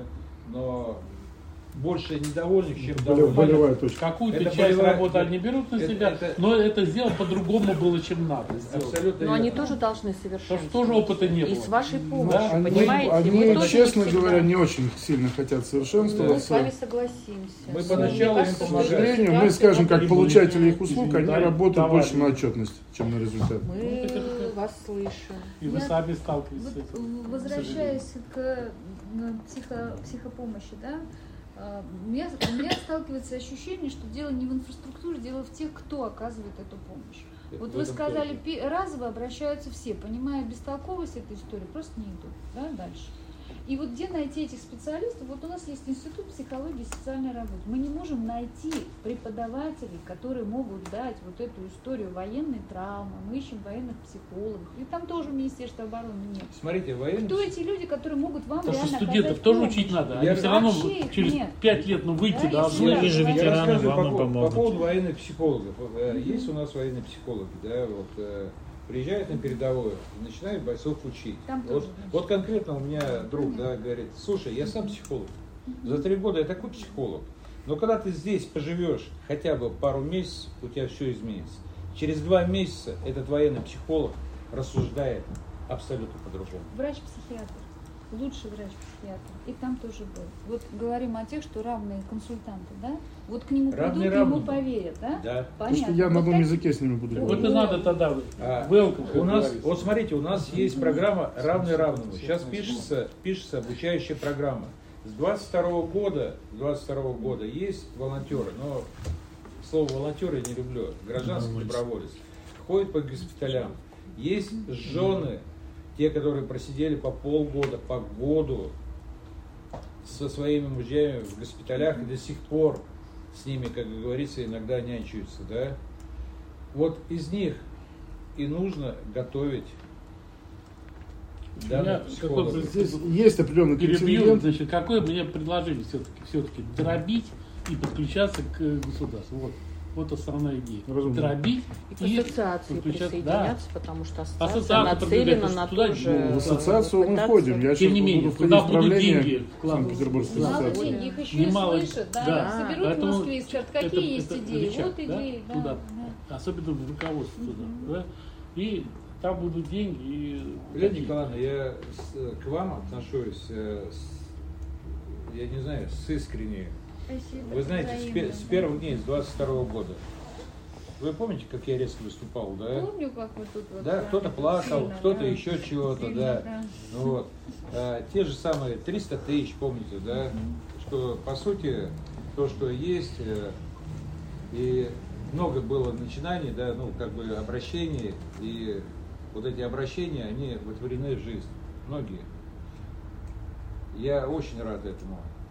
но больше недовольных, чем Болев- довольных. болевая точка. Какую-то Это часть болевая- работы они берут на это- себя, это- но это сделать по-другому было, чем надо сделать. Абсолютно Но они верно. тоже должны Потому что совершенствовать. тоже опыта не И было. с вашей помощью, Да, Они, понимаете? они, Мы тоже честно не всегда. говоря, не очень сильно хотят Мы с совершенствоваться. вами согласимся. Мы Но поначалу мне им кажется, К что помогаем. сожалению, мы, ситуация скажем, как надо получатели их менять. услуг, Извините, они работают давай. больше на отчетность, чем на результат. Мы вас слышим. И вы Я- сами сталкиваетесь с Вот, этим. возвращаясь к э, психо, психопомощи, да, э, у меня, у меня сталкивается ощущение, что дело не в инфраструктуре, дело в тех, кто оказывает эту помощь. Вот В вы этом сказали, точно. пи- разово обращаются все, понимая бестолковость этой истории, просто не идут, да, дальше. И вот где найти этих специалистов? Вот у нас есть Институт психологии и социальной работы. Мы не можем найти преподавателей, которые могут дать вот эту историю военной травмы. Мы ищем военных психологов. И там тоже Министерства обороны нет. Смотрите, военные... Кто эти люди, которые могут вам Потому что реально студентов оказать тоже помощь? учить надо. Я Они все равно вообще их через нет. пять лет ну, выйти Да, должны. если Вы же Я ветераны, расскажу вам по, и поводу- по помогут. поводу военных психологов. Э, Есть у нас военные психологи, да, вот э, приезжают на передовую и начинают бойцов учить. Там Вот, тоже, значит. вот конкретно у меня друг, да, говорит, слушай, я сам психолог. За три года я такой психолог. Но когда ты здесь поживешь хотя бы пару месяцев, у тебя все изменится. Через два месяца этот военный психолог рассуждает абсолютно по-другому. Врач-психиатр. Лучший врач-психиатр. И там тоже был. Вот говорим о тех, что равные консультанты, да? Вот к нему Равные придут, равным. ему поверят, да? Да. Потому что Понятно. я на Вот одном так- языке с ними буду Вот говорить. и надо тогда А, welcome, как у нас, говорится. вот смотрите, у нас есть программа «Равный равному». Сейчас пишется, пишется обучающая программа. С двадцать второго года, с двадцать второго года есть волонтеры, но слово волонтеры я не люблю, гражданский доброволец. Ходят по госпиталям. Есть жены, те, которые просидели по полгода, по году со своими мужьями в госпиталях и до сих пор с ними, как говорится, иногда нянчаются, да? Вот из них и нужно готовить Я данных какой психологов. Здесь есть определенный перебью, контингент. значит, какое мне предложение все-таки, все-таки дробить и подключаться к государству. Вот, вот основная идея. Разумно. Дробить И к и ассоциации подключаться. присоединяться, потому что ассоциация Ассоциация нацелена продвигается на туда, то же. Ну, в ассоциацию мы пытаться- входим. Я Тем сейчас не буду менее, входить туда в будут правление деньги вкладываться. Санкт-Петербургской Да. Мало ассоциации. денег, их еще Немало. и слышат, да, Да. соберут Поэтому в Москве и скажут, какие это- есть это идеи, рычаг, вот да, идеи, да, туда. да. Особенно в руководство туда. Да? И там будут деньги. И Леонид Николаевна, я с- к вам отношусь, э, с, я не знаю, с искренней. Спасибо. Вы знаете, с, пе- Взаимно, с да. первых дней, с двадцать второго года. Вы помните, как я резко выступал, да? Помню, как вы тут вот. Да, с кто-то вами плакал, сильно, кто-то да. еще чего-то, Сильно, да. Ну вот. А, те же самые триста тысяч, помните, да? Что, по сути, то, что есть, э, и много было начинаний, да, ну, как бы обращений, и вот эти обращения, они вытворены в жизнь. Многие. Я очень рад этому.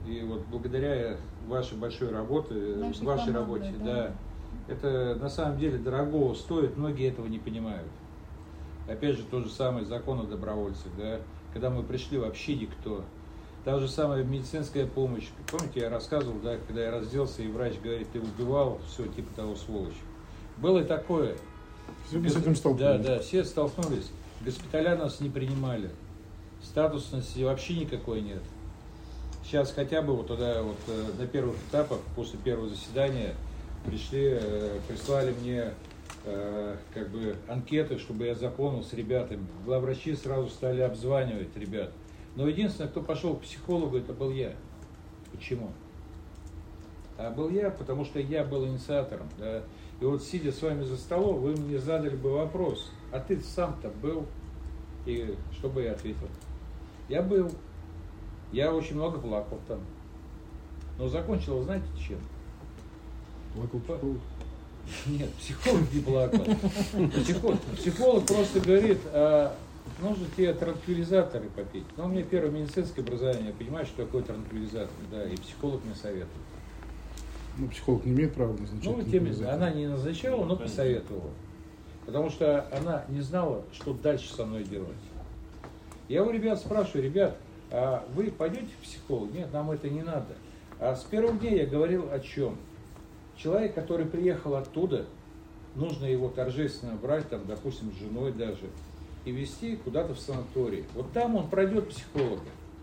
И вот благодаря вашей большой работе, Нашей вашей команды, работе, да. да, это на самом деле дорогого стоит, многие этого не понимают. Опять же, тот же самый закон о добровольцах, да, когда мы пришли, вообще никто. Та же самая медицинская помощь. Помните, я рассказывал, да, когда я разделся, и врач говорит, ты убивал, все, типа того, сволочь. Было и такое. Все мы с этим столкнулись. Да, да, все столкнулись. Госпиталя нас не принимали. Статусности вообще никакой нет. Сейчас хотя бы вот туда, вот на первых этапах, после первого заседания, пришли, прислали мне э, как бы анкеты, чтобы я заполнил с ребятами. Главврачи сразу стали обзванивать ребят. Но единственное, кто пошел к психологу, это был я. Почему? А был я, потому что я был инициатором. Да? И вот сидя с вами за столом, вы мне задали бы вопрос, а ты сам-то был? И что бы я ответил? Я был. Я очень много плакал там. Но закончил, знаете, чем? Плакал психолог. Нет, психолог не плакал. Психолог, психолог просто говорит, а нужно тебе транквилизаторы попить. Но у меня первое медицинское образование, я понимаю, что такое транквилизатор, да, и психолог мне советует. Ну, психолог не имеет права назначать. Ну, тем, она не назначала, но посоветовала. Потому что она не знала, что дальше со мной делать. Я у ребят спрашиваю, ребят, а вы пойдете к психологу? Нет, нам это не надо. А с первого дня я говорил о чем? Человек, который приехал оттуда, нужно его торжественно брать, там, допустим, с женой даже, и везти куда-то в санаторий. Вот там он пройдет психолога.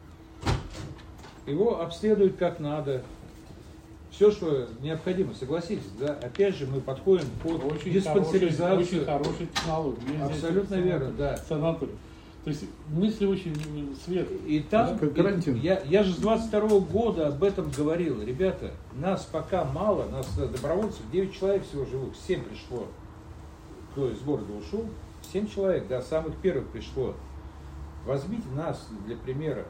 Его обследуют как надо. Все, что необходимо, согласитесь, да? Опять же, мы подходим под Очень диспансеризацию. хороший, очень хороший технология. Абсолютно верно, да. Санаторий. То есть мысли очень светлые. И там, Как карантин. и я, я же с двадцать второго года об этом говорил. Ребята, нас пока мало, нас добровольцев, девять человек всего живут, семь пришло. Кто из города ушел? семь человек, да, самых первых пришло. Возьмите нас для примера.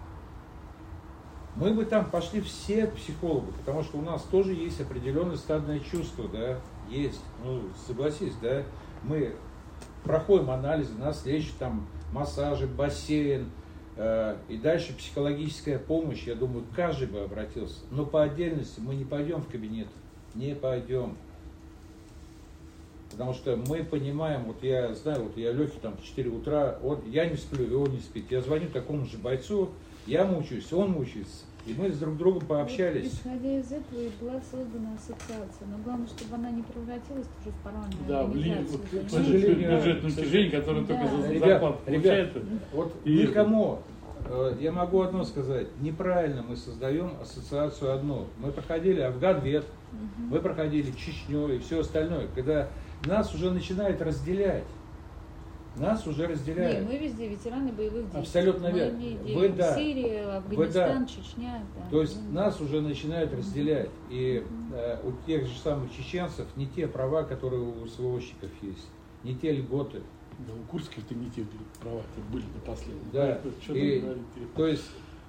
Мы бы там пошли все к психологу, потому что у нас тоже есть определенное стадное чувство, да, есть. Ну, согласись, да, мы проходим анализы, нас лечат там массажи, бассейн, э, и дальше психологическая помощь, я думаю, каждый бы обратился. Но по отдельности мы не пойдем в кабинет, не пойдем. Потому что мы понимаем, вот я знаю, вот я Лехе там в четыре утра, он, я не сплю, и он не спит. Я звоню такому же бойцу, я мучаюсь, он мучается. И мы с друг другом пообщались. Вот, исходя из этого и была создана ассоциация. Но главное, чтобы она не превратилась уже в парламент. Да, в ли- организацию. вот, к понимаете? сожалению, бюджетное движение, которое Да. только за Ребят, зарплату ребят, получает. вот И никому, э, я могу одно сказать, неправильно мы создаем ассоциацию одну. Мы проходили Афганвет, мы проходили Чечню и все остальное, когда нас уже начинают разделять. Нас уже разделяют. Не, мы везде ветераны боевых действий. Абсолютно Мы верно. не Вы делим да. Сирия, Афганистан, Вы да. Чечня. Да. То есть Мгм. нас уже начинают разделять. И э, у тех же самых чеченцев не те права, которые у СВОщиков есть, не те льготы. Да, у курских-то не те права были напоследок. Да. Что И- вы говорите? То есть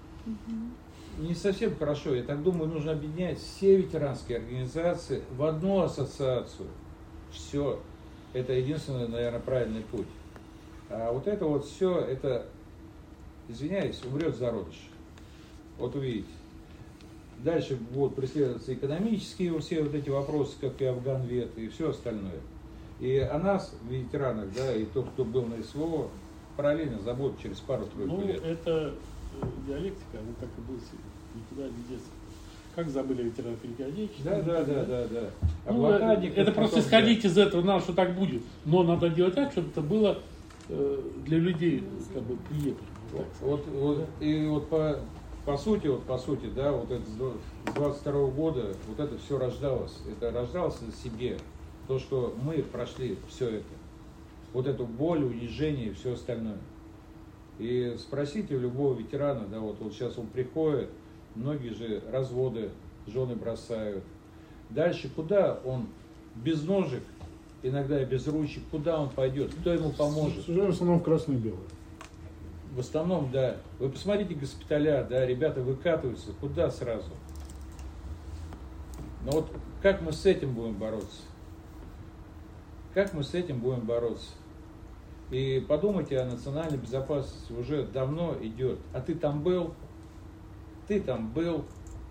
не совсем хорошо. Я так думаю, нужно объединять все ветеранские организации в одну ассоциацию. Все. Это единственный, наверное, правильный путь. А вот это вот все, это, извиняюсь, умрет зародыш. Вот увидите. Дальше будут преследоваться экономические все вот эти вопросы, как и Афганвет, и все остальное. И о нас, ветеранах, да, и тот, кто был на СВО, параллельно забудут через пару-тройку Ну, лет. это э, диалектика, она так и будет, никуда не деться. Как забыли ветеранов Великой Отечественной. Да, да, да, да, да. А Ну, блокадников это просто потом, исходить из этого, нам, что так будет. Но надо делать так, чтобы это было э, для людей как бы приемлемо. да. так сказать. Вот, вот, и вот по, по сути, вот по сути, да, вот это с двадцать второго года вот это все рождалось. Это рождалось на себе. То, что мы прошли все это. Вот эту боль, унижение и все остальное. И спросите у любого ветерана, да, вот, вот сейчас он приходит, многие же разводы, жены бросают. Дальше куда он без ножек, иногда и без ручек, куда он пойдет, кто ему поможет? К сожалению, в основном в красное и белое. В основном, да. Вы посмотрите госпиталя, да, ребята выкатываются, куда сразу? Но вот как мы с этим будем бороться? Как мы с этим будем бороться? И подумайте о национальной безопасности, уже давно идет. А ты там был? ты там был.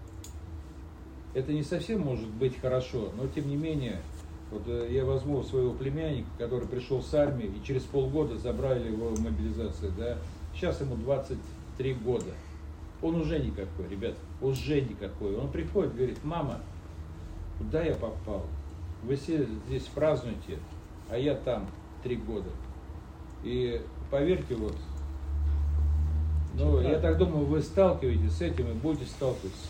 Это не совсем может быть хорошо, но тем не менее, вот я возьму своего племянника, который пришел с армии, и через полгода забрали его в мобилизацию, да, сейчас ему двадцать три года. Он уже никакой, ребят, уже никакой. Он приходит, говорит: мама, куда я попал? Вы все здесь празднуете, а я там три года. И поверьте, вот, ну, я так думаю, вы сталкиваетесь с этим и будете сталкиваться.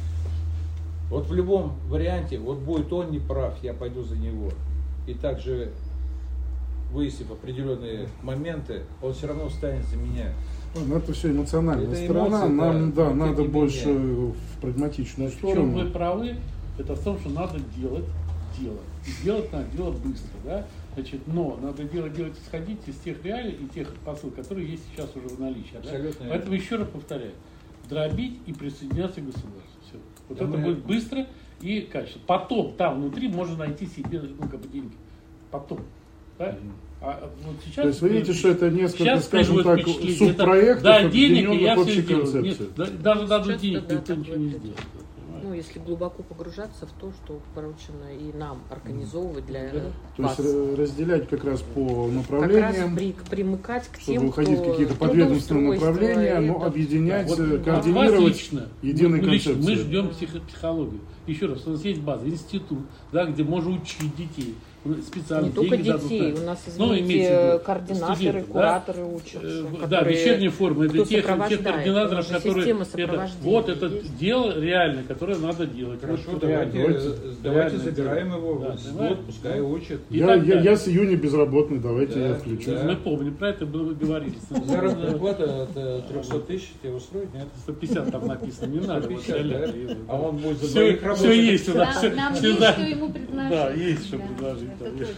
Вот в любом варианте, вот будет он не прав, я пойду за него. И также, выяснив определенные моменты, он все равно станет за меня. Ну, это все эмоциональная это сторона, эмоции, нам да, да, надо больше менее. в прагматичную В чем сторону. вы правы, это в том, что надо делать дело. И делать надо делать быстро, да? Значит, но надо делать, делать, исходить из тех реалий и тех посыл, которые есть сейчас уже в наличии. Да? Поэтому еще раз повторяю, дробить и присоединяться к государству. Все. Вот да это мы... будет быстро и качественно. Потом там внутри можно найти себе, ну, как бы, деньги. Потом. Да? А вот сейчас, то есть вы видите, что это несколько, скажем так, это, субпроектов, да, денег, и я в общей все концепции. Нет, да, даже дадут денег, да, никто ничего не сделает. Ну, если глубоко погружаться в то, что поручено и нам организовывать для да. вас. То есть разделять как раз по направлениям. Как раз при, примыкать к чтобы тем, уходить в кто какие-то подведомственные направления, но объединять, да, вот, координировать единой мы, концепцией. Мы ждем психо- психологию. Еще раз, у нас есть база, институт, да, где можно учить детей. Специально не только детей, дадут, у нас, ну, извините, координаторы, студентов, кураторы да? учатся. Да, вечерняя форма, это тех, тех координаторов, которые... Это, вот это есть. Дело реальное, которое надо делать. Хорошо, вот, давайте, давайте, давайте забираем дело. его Да, в год, пускай учат. Я, я, я с июня безработный, давайте да, я включу. да. Мы помним, про это было говорили. Заработная плата от трехсот тысяч тебя устроит, нет? сто пятьдесят там написано, не надо. сто пятьдесят, да? А он будет за все, двоих работать. все есть у нас. Нам, Все, нам все, есть, да. что ему предложить. Да, есть что да, предложить. это там, точно.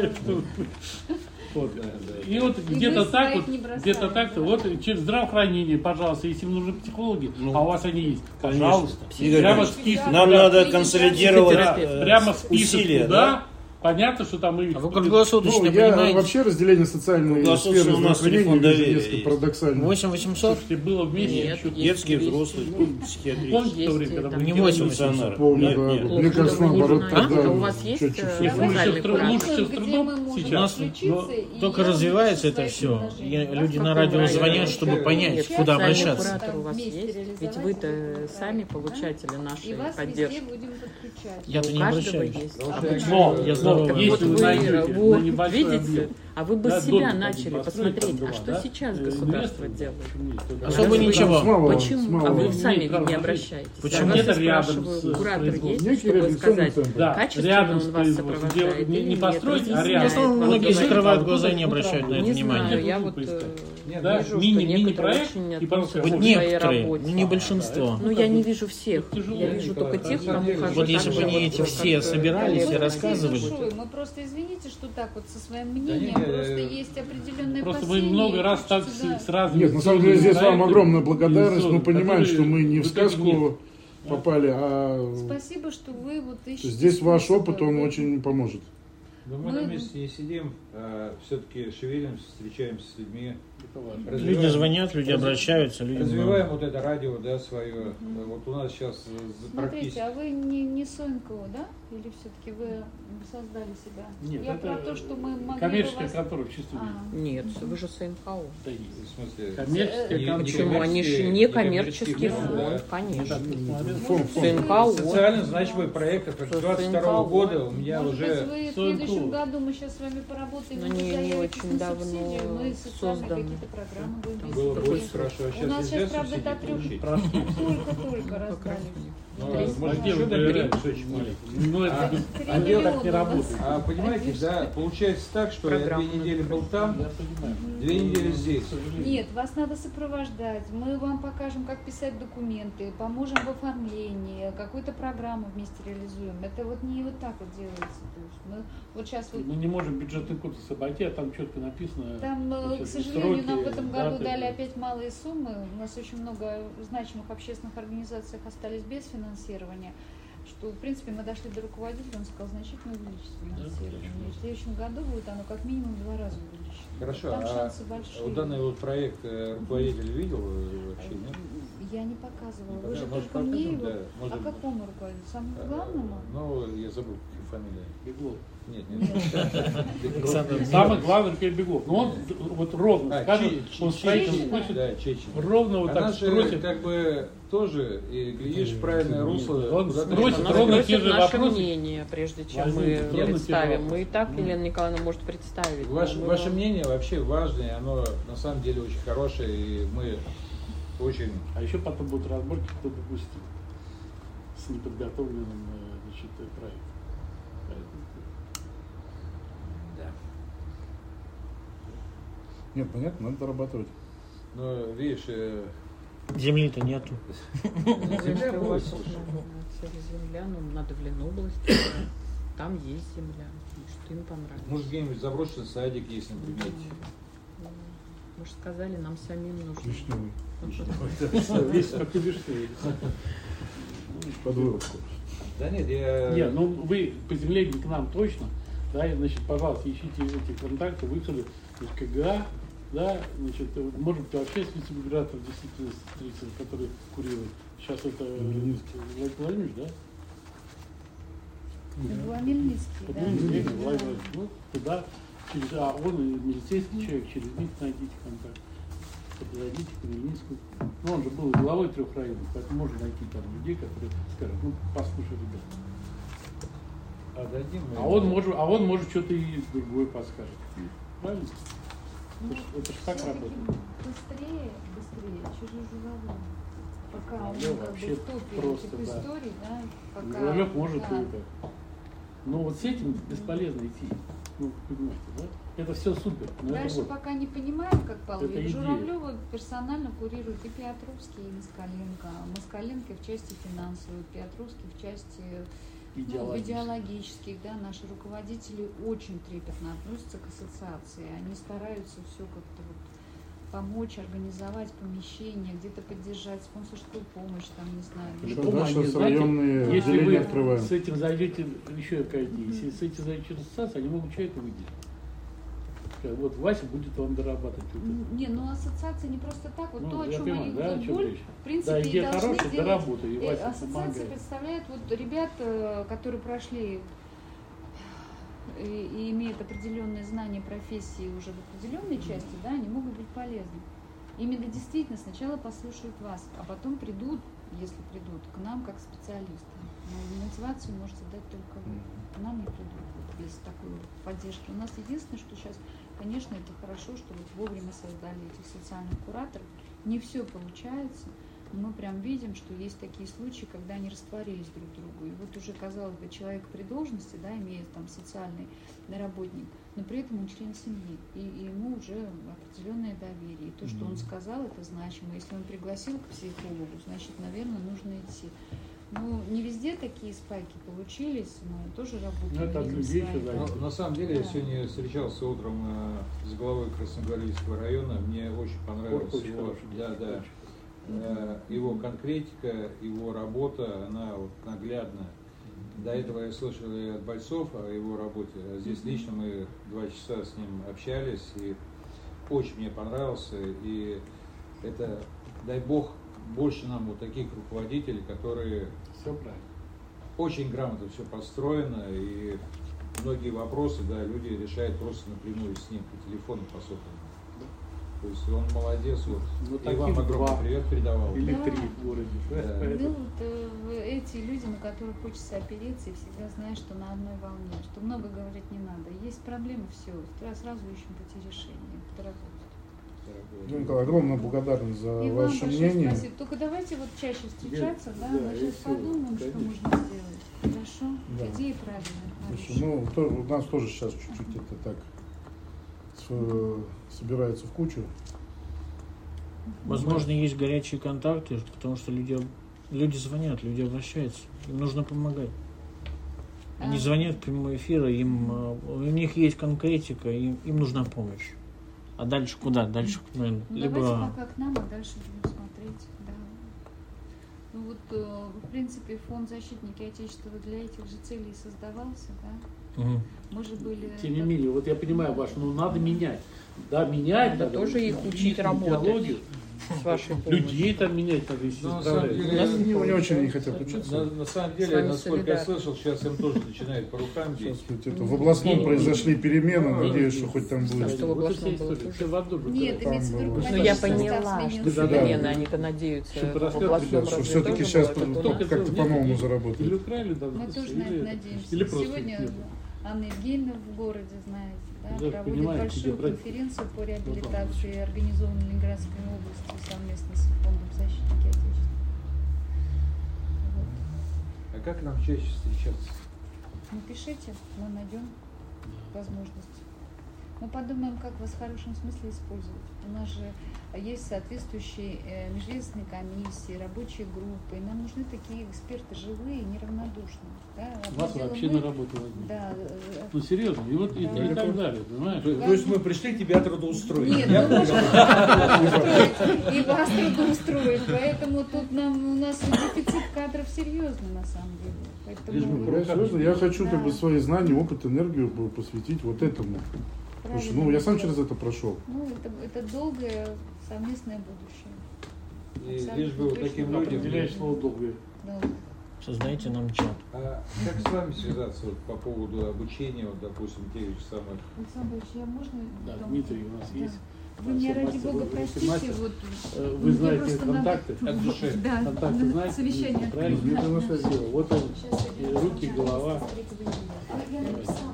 Вот. Да, да. И вот И где-то вы так своих вот, не бросаете, где-то так-то, да? вот через здравоохранение, пожалуйста, если им нужны психологи, Ну, а у вас они есть, конечно. пожалуйста. Игорь Прямо Ильич, список. нам да, надо консолидировать да, э, прямо список усилия, туда. да? Понятно, что там и... А вы круглосуточно Ну, я понимаете? вообще разделение социальной Круглосуточно сферы у нас здравоохранения телефон вижу доверия несколько есть. парадоксально. восемь восемьсот? Слушайте, было вместе Нет, еще... есть детские, двести. взрослые, Ну, психиатрические. помните то время, Есть, когда там мы не делали восемь стационары? Помню, Нет, да. нет. Мне кажется, Вы не наоборот, знаете, тогда у вас есть, чуть-чуть. э, Нет, мы социальный сейчас трудно, куратор? лучше сейчас Где трудно мы можем сейчас. включиться, Но и Только я развивается напишу это свои все. предложения. И Да, люди в на каком радио районе? звонят, чтобы Нет, понять, нет, куда Социальный обращаться. куратор у вас Вместе есть? реализовать Ведь вы-то этот сами проект, да? получатели И нашей вас поддержки. везде будем подключать. Я-то У не каждого обращаюсь. есть. Потому А что почему? Но, Я но здоров. если Вот вы вы, найдете вот, на небольшой видите, объем, а вы бы да, с себя домик начали один построить, посмотреть, там а два, что да, сейчас э, государство инвестор, делает? почему нет? Только Особо Разве вы- ничего. С малого, Почему? с А малого. вы сами Нет, ведь правда, не жить. обращаетесь. Почему? А вас Где-то я рядом спрашиваю, с- с куратор производством. есть, Некий чтобы реабилитационный сказать, центр. Да, качественно рядом он с вас производством. сопровождает Не- или не нет, построить, а разъясняет, рядом. Просто вам многие говорит. закрывают вот глаза и тут не обращают на Не это внимание. знаю, я Нет, вот ну, э, Нет, да, вижу, мини- что некоторые мини-проект, очень и потом относятся Вот к своей некоторые, работе. ну не большинство. Ну, я не вижу всех. Тяжело. Я вижу только тех, кому хожу. Вот если бы они эти все собирались и Мы рассказывали. всей душой, Мы просто извините, что так вот со своим не, мнением, э, просто есть определенные Просто мы опасения, много и раз так хочется, да. с, с разными... Нет, на самом деле здесь вам проектами огромная благодарность. Мы реализованы, понимаем, которые что мы не в в итоге сказку нет. попали, а Спасибо, что вы вот ищете. здесь ваш способы. опыт, он очень поможет. Но мы Мы- на месте не сидим, а все-таки шевелимся, встречаемся с людьми. Это важно. Люди развиваем- звонят, люди раз- обращаются, люди Развиваем знают. вот это радио, да, свое. Вот у нас сейчас Смотрите, практически... а вы не, не СОНКО, да? Или все-таки вы создали себя? Нет, Я это про то, что мы могли бы коммерческая вас... контора в чистом виде. А. Нет, вы же СМХУ. Да есть. В смысле... Коммерческая Не- контора. Почему? Они же коммерческий- не коммерческий фонд, фонд, да. конечно. Фон, фон. СМХУ. Социально значимый проект от двадцать второго года у меня Может уже... быть, вы в СОНКО. следующем году мы сейчас с вами поработаем, Но вы не- не заявитесь очень на давно субсидию, мы социальные созданы. какие-то программы будем Было бы вести. очень хорошо. А У сейчас нас нельзя сейчас, правда, субсидии до трех- получить? Только-только раздали. Ну, Три может, А где еще вы доберем проверяете? кусочек маленький? Ну, это, Три а дело так не миллиона у работает. вас. А понимаете, да, получается так, что я Программу две недели был Я там, понимаю. две недели здесь. Нет, вас надо сопровождать. Мы вам покажем, как писать документы, поможем в оформлении, какую-то программу вместе реализуем. Это вот не вот так вот делается. То есть мы вот сейчас вот Мы не можем бюджетный кодекс обойти, а там четко написано. там, э, значит, к сожалению, нам в сроки, этом году даты. дали опять малые суммы. У нас очень много значимых общественных организаций остались без финансирования. Что, в принципе, мы дошли до руководителя, он сказал, значительно увеличить финансирование. В следующем году будет оно как минимум в два раза увеличено. Хорошо, Там а шансы большие. вот данный вот проект э, руководитель видел э, вообще, нет? Я не показывала. Вы Да, же может, только мне покажем, его. да, А может, какому руководителю? Самому э, главному? Ну, я забыл фамилия. Беглов. Нет, нет. Александр Самый главный теперь Беглов. Но он вот ровно А, скажет, Че- он Че- строительный Чечина? слышит, Да, Чечин. ровно вот Она так же спросит. как бы тоже, и глядишь, в правильное русло. Он куда-то спросит, надо. ровно Просит те же наше вопросы. мнение, прежде чем Возьмите, мы ровно те же представим. Мы вопросы. и так Ну. Елена Николаевна может представить. Ваше, но мы ваше вам- мнение вообще важное, оно на самом деле очень хорошее, и мы очень... А еще потом будут разборки, кто допустил с неподготовленным э, значит, э, проектом. Поэтому Да. Нет, понятно, надо дорабатывать. Но видишь, э, Земли-то нету. земля Земля будет, была слушай. земля, ну, на Давлен область. Там есть земля. Что им понравилось. Может, где-нибудь заброшенный садик есть на примете. Ну, Мы же сказали, нам самим нужно. Вишневый. Весь как и вишневый. Под вырубку. Да нет, я... Не, ну вы по земле не к нам точно, да, и, значит, пожалуйста, ищите эти контакты, выходы из КГА, да, значит, может быть, вообще с вице-губернатором действительно встретиться, который курирует. Сейчас это Мельницкий. Владимир Владимирович, да? Беломельницкий, Вот да. он Владимир Да. Владимирович, ну, туда, через, а он и милицейский человек, через них найдите контакт. Подойдите к Хмельницкому. Ну, он же был главой трех районов, поэтому можно найти там людей, которые скажут, ну, послушай, ребята. А, дадим мы А ему. он может, а он может что-то и другое подскажет. Правильно? Ну, Это ж- это ж так всё-таки работает. Быстрее, быстрее, через Журавлева. Пока он Журавлев как вообще бы в топе просто, этих да. историй, да, пока... Журавлев может да. и это. Но вот с этим бесполезно идти. Ну, понимаете, да? Это все супер. Но это Дальше вот. пока не понимаем, как Это получится. идея. Журавлева персонально курирует и Петровский, и Москаленко. Москаленко в части финансовой, Петровский в части ну, Идеологически. идеологических. Да, наши руководители очень трепетно относятся к ассоциации. Они стараются все как-то вот помочь, организовать помещение, где-то поддержать спонсорскую помощь, там, не знаю. Еще По-любому дальше они, с знаете, районные Если отделения вы открываем. с этим зайдете, еще какая идея, если с этим зайдете через ассоциацию, они могут человека выделить. Скажут, вот Вася будет вам дорабатывать. Вот это. Н- Не, ну ассоциация не просто так. Вот Ну, то, о я чем понимаю, они да, о идут чем боль, речь. в принципе, Да, и идея должны хорошая, делать. доработай, и Э, Вася Ассоциация помогает. представляет вот ребят, э, которые прошли и, и имеют определенные знания профессии уже в определенной части, да, они могут быть полезны. Именно действительно сначала послушают вас, а потом придут, если придут, к нам как специалисты. Но мотивацию можете дать только вы. К нам не придут вот без такой вот поддержки. У нас единственное, что сейчас, конечно, это хорошо, что вот вовремя создали этих социальных кураторов. Не все получается, но мы прям видим, что есть такие случаи, когда они растворились друг другу. И вот уже, казалось бы, человек при должности, да, имеет там социальный работник, но при этом он член семьи, и, и ему уже определенное доверие. И то, что он сказал, это значимо. Если он пригласил к психологу, значит, наверное, нужно идти. Ну, не везде такие спайки получились, но тоже работаем. Ну, это от видим людей свои. еще зависит. Ну, на самом деле, я Да. сегодня встречался утром э, с главой Красногвардейского района. Мне очень понравилась Очень его, хороший, да, да, очень. э, его конкретика, его работа, она вот наглядная. До этого я слышал и от бойцов о его работе. А здесь лично мы два часа с ним общались, и очень мне понравился. И это, дай бог, больше нам вот таких руководителей, которые Все правильно. очень грамотно все построено, и многие вопросы, да, люди решают просто напрямую с ним по телефону, по сотовому. То есть он молодец, вот. Ну, И таких вам огромный два. привет передавал. Или Да. три в городе. Да. Ну, Поэтому вот, э, эти люди, на которых хочется опереться, и всегда знаешь, что на одной волне, что много говорить не надо. Есть проблемы, все, сразу ищем пути решения. Дорогой. Ну, Николай, огромная благодарность за И вам ваше большое мнение. спасибо. Только давайте вот чаще встречаться, да, Да, мы и сейчас всё, подумаем, что конечно. можно сделать. Хорошо? Да. Идея правильная. Слушай, хорошая. ну, то- у нас тоже сейчас чуть-чуть это так с- собирается в кучу. Возможно, есть горячие контакты, потому что люди, люди звонят, люди обращаются. Им нужно помогать. Они А. звонят в прямой эфир, им, э, у них есть конкретика, им, им нужна помощь. А дальше куда? Дальше, наверное, Ну, либо... давайте пока к нам, а дальше будем смотреть. Да. Ну вот, э, в принципе, фонд «Защитники Отечества» для этих же целей создавался, да. Мгм. Мы же были... тем не менее, вот я понимаю ваш, ну надо менять. Да, менять Надо надо. тоже их учить работать. идеологию. с вашей помощью. Людей там менять надо, если Ну, на самом исправлять. деле, У нас Не, не очень не хотят учиться. На, на самом С деле, вами насколько я солидарны. слышал, сейчас им тоже начинает по рукам бить. Сейчас вот это, в областном произошли перемены, Ну, надеюсь, что хоть там А будет. что в Вот областном вся было история. хуже? Все в аду же, Нет, да. имеется в виду, было. Ну, я политический состав поняла, что сменился. Да. перемены, они-то надеются, Чтобы в рассказать, областном Ребят, что разве все-таки тоже сейчас было, как у нас? как-то по-новому заработает. Или украли, да, Мы тоже на или, это надеемся. или просто Сегодня их нет. Анна Евгеньевна в городе, знаете, да, Да, проводит понимаю, большую где брать. конференцию по реабилитации, организованной Ленинградской областью совместно с Фондом защитники Отечества. Вот. А как нам чаще встречаться? Напишите, мы найдем возможность. Мы подумаем, как вас в хорошем смысле использовать. У нас же есть соответствующие э, межведомственные комиссии, рабочие группы. И нам нужны такие эксперты живые, неравнодушные. Да? Одно Вас дело вообще мы- на работу возьмут. Да, э, Ну серьезно, и вот и, Да. и так далее, понимаешь? То, то есть мы пришли тебя трудоустроить. Нет, Я мы понял. можем трудоустроить и вас трудоустроить. Поэтому тут нам, у нас дефицит кадров серьезный на самом деле. Лишь бы Поэтому, Я, серьезно, я хочу как бы Да. свои знания, опыт, энергию бы посвятить вот этому. Потому что, ну, я сам через это прошел. Ну, это, это долгое совместное будущее. И Абсолютно лишь бы вот точно. таким людям. Определяешь слово долгое. Да. Создайте нам чат. А как с вами связаться вот, по поводу обучения, вот, допустим, тех же самых? Александр Ильич, я можно? Да, потом? Дмитрий у нас Да. есть. Вы меня Мастер, ради бога мастер, простите, мастер. вот Э, Вы мне знаете просто надо- контакты От души. Да, Контакты на знаете? совещание. Правильно? Нет, это на связи. Дело. Вот он, и руки, голова. Я написала.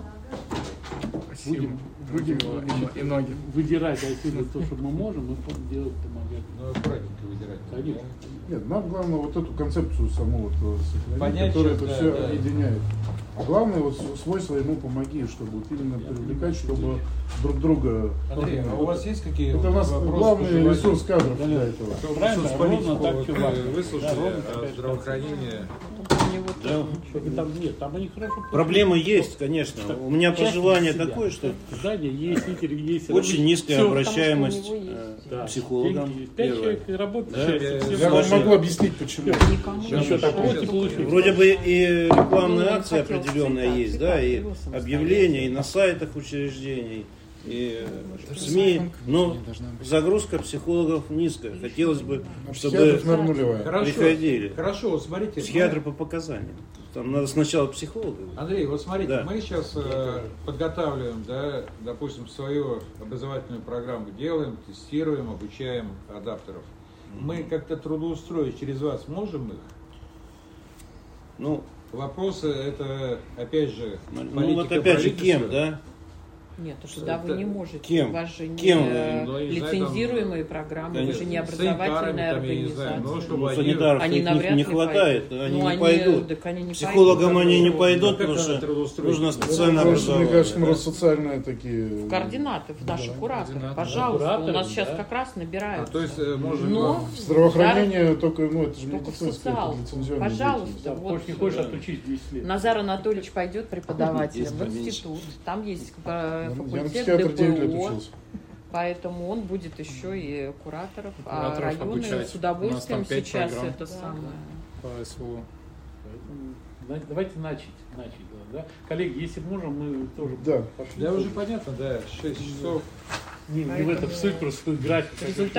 Будем, будем значит, и ноги. выдирать отсюда то, что мы можем, и потом делать, помогать. Ну, аккуратненько выдирать. Конечно. Нет, нам главное вот эту концепцию саму вот э, сохранить, Понять, которая что- это да, все да. объединяет. А главное вот с- свойства ему помоги, чтобы вот именно Я привлекать, понимаю, чтобы друг друга. Андрей, а у вас есть какие Это у нас вопросы, главный пожелания? ресурс кадров Да, для да. этого. Что Правильно, с ровно политику так, вот, чувак. э, Да, выслушали, ровно а такая здравоохранение. У него Да. тоже Чтобы там нет, там они хорошо. Проблемы есть, конечно. У меня Часть пожелание себя. такое, что Здание есть, лидеры есть. очень низкая Всё, обращаемость потому что у него э, есть. Да. к психологам. Деньги. Пять Первое. человек работает, Да, счастье, я- все Я вам Слушай, могу объяснить, почему. никому Сейчас Еще мы такого сейчас не получилось. Вроде бы и рекламная Ну, акция хотел определенная цвета, есть, цвета да, и привез самостоятельно. объявления и на сайтах учреждений, и в СМИ, но загрузка психологов низкая. Хотелось бы, чтобы Психиатров, наверное, нулевая. Хорошо. приходили. Хорошо, вот смотрите. Психиатры по показаниям. Там надо сначала психолога. Андрей, вот смотрите, Да. мы сейчас э, подготавливаем, да, допустим, свою образовательную программу, делаем, тестируем, обучаем адаптеров. Мы как-то трудоустроить через вас можем их? Ну, Вопросы это, опять же, ну вот опять же, кем, да? Нет, потому что да, вы Это не можете. кем? У вас же не Кем вы? э, Ну, я не знаю, лицензируемые программы, вы же не с санитарами образовательная там, я не знаю, организация. ну, чтобы Ну, они- санитаров Они их навряд не ли хватает, пойдут. они Ну, не они, пойдут. так они не Психологам пойдут. они не Ну, пойдут, как потому надо что трудоустроить? нужно Это специальное просто, мне кажется, образование. просто социальные такие. В координаты, в наши Да, кураторы. координаты. Пожалуйста, Кураторы, у нас сейчас да. как раз А, набирают. то есть э, можем Но В здравоохранение только, ну, это же только в медицинское, это социалку. лицензионная Пожалуйста. деятельность. Да, Вот, хочешь не хочешь, э, отучись десять лет. Назар Анатольевич пойдет преподавателем Есть в поменьше. институт. Там есть э, Я на факультет психиатр девять лет ДПО. учился. Поэтому он будет еще и кураторов, а Кураторов районы обучать. с У удовольствием нас там пять сейчас программ. это самое. По СВО. Поэтому на- давайте начать. начать да, да. Коллеги, если можем, мы тоже Да. пошли. Да, уже понятно, да, шесть часов. Не, не в это, в суть просто график. Результат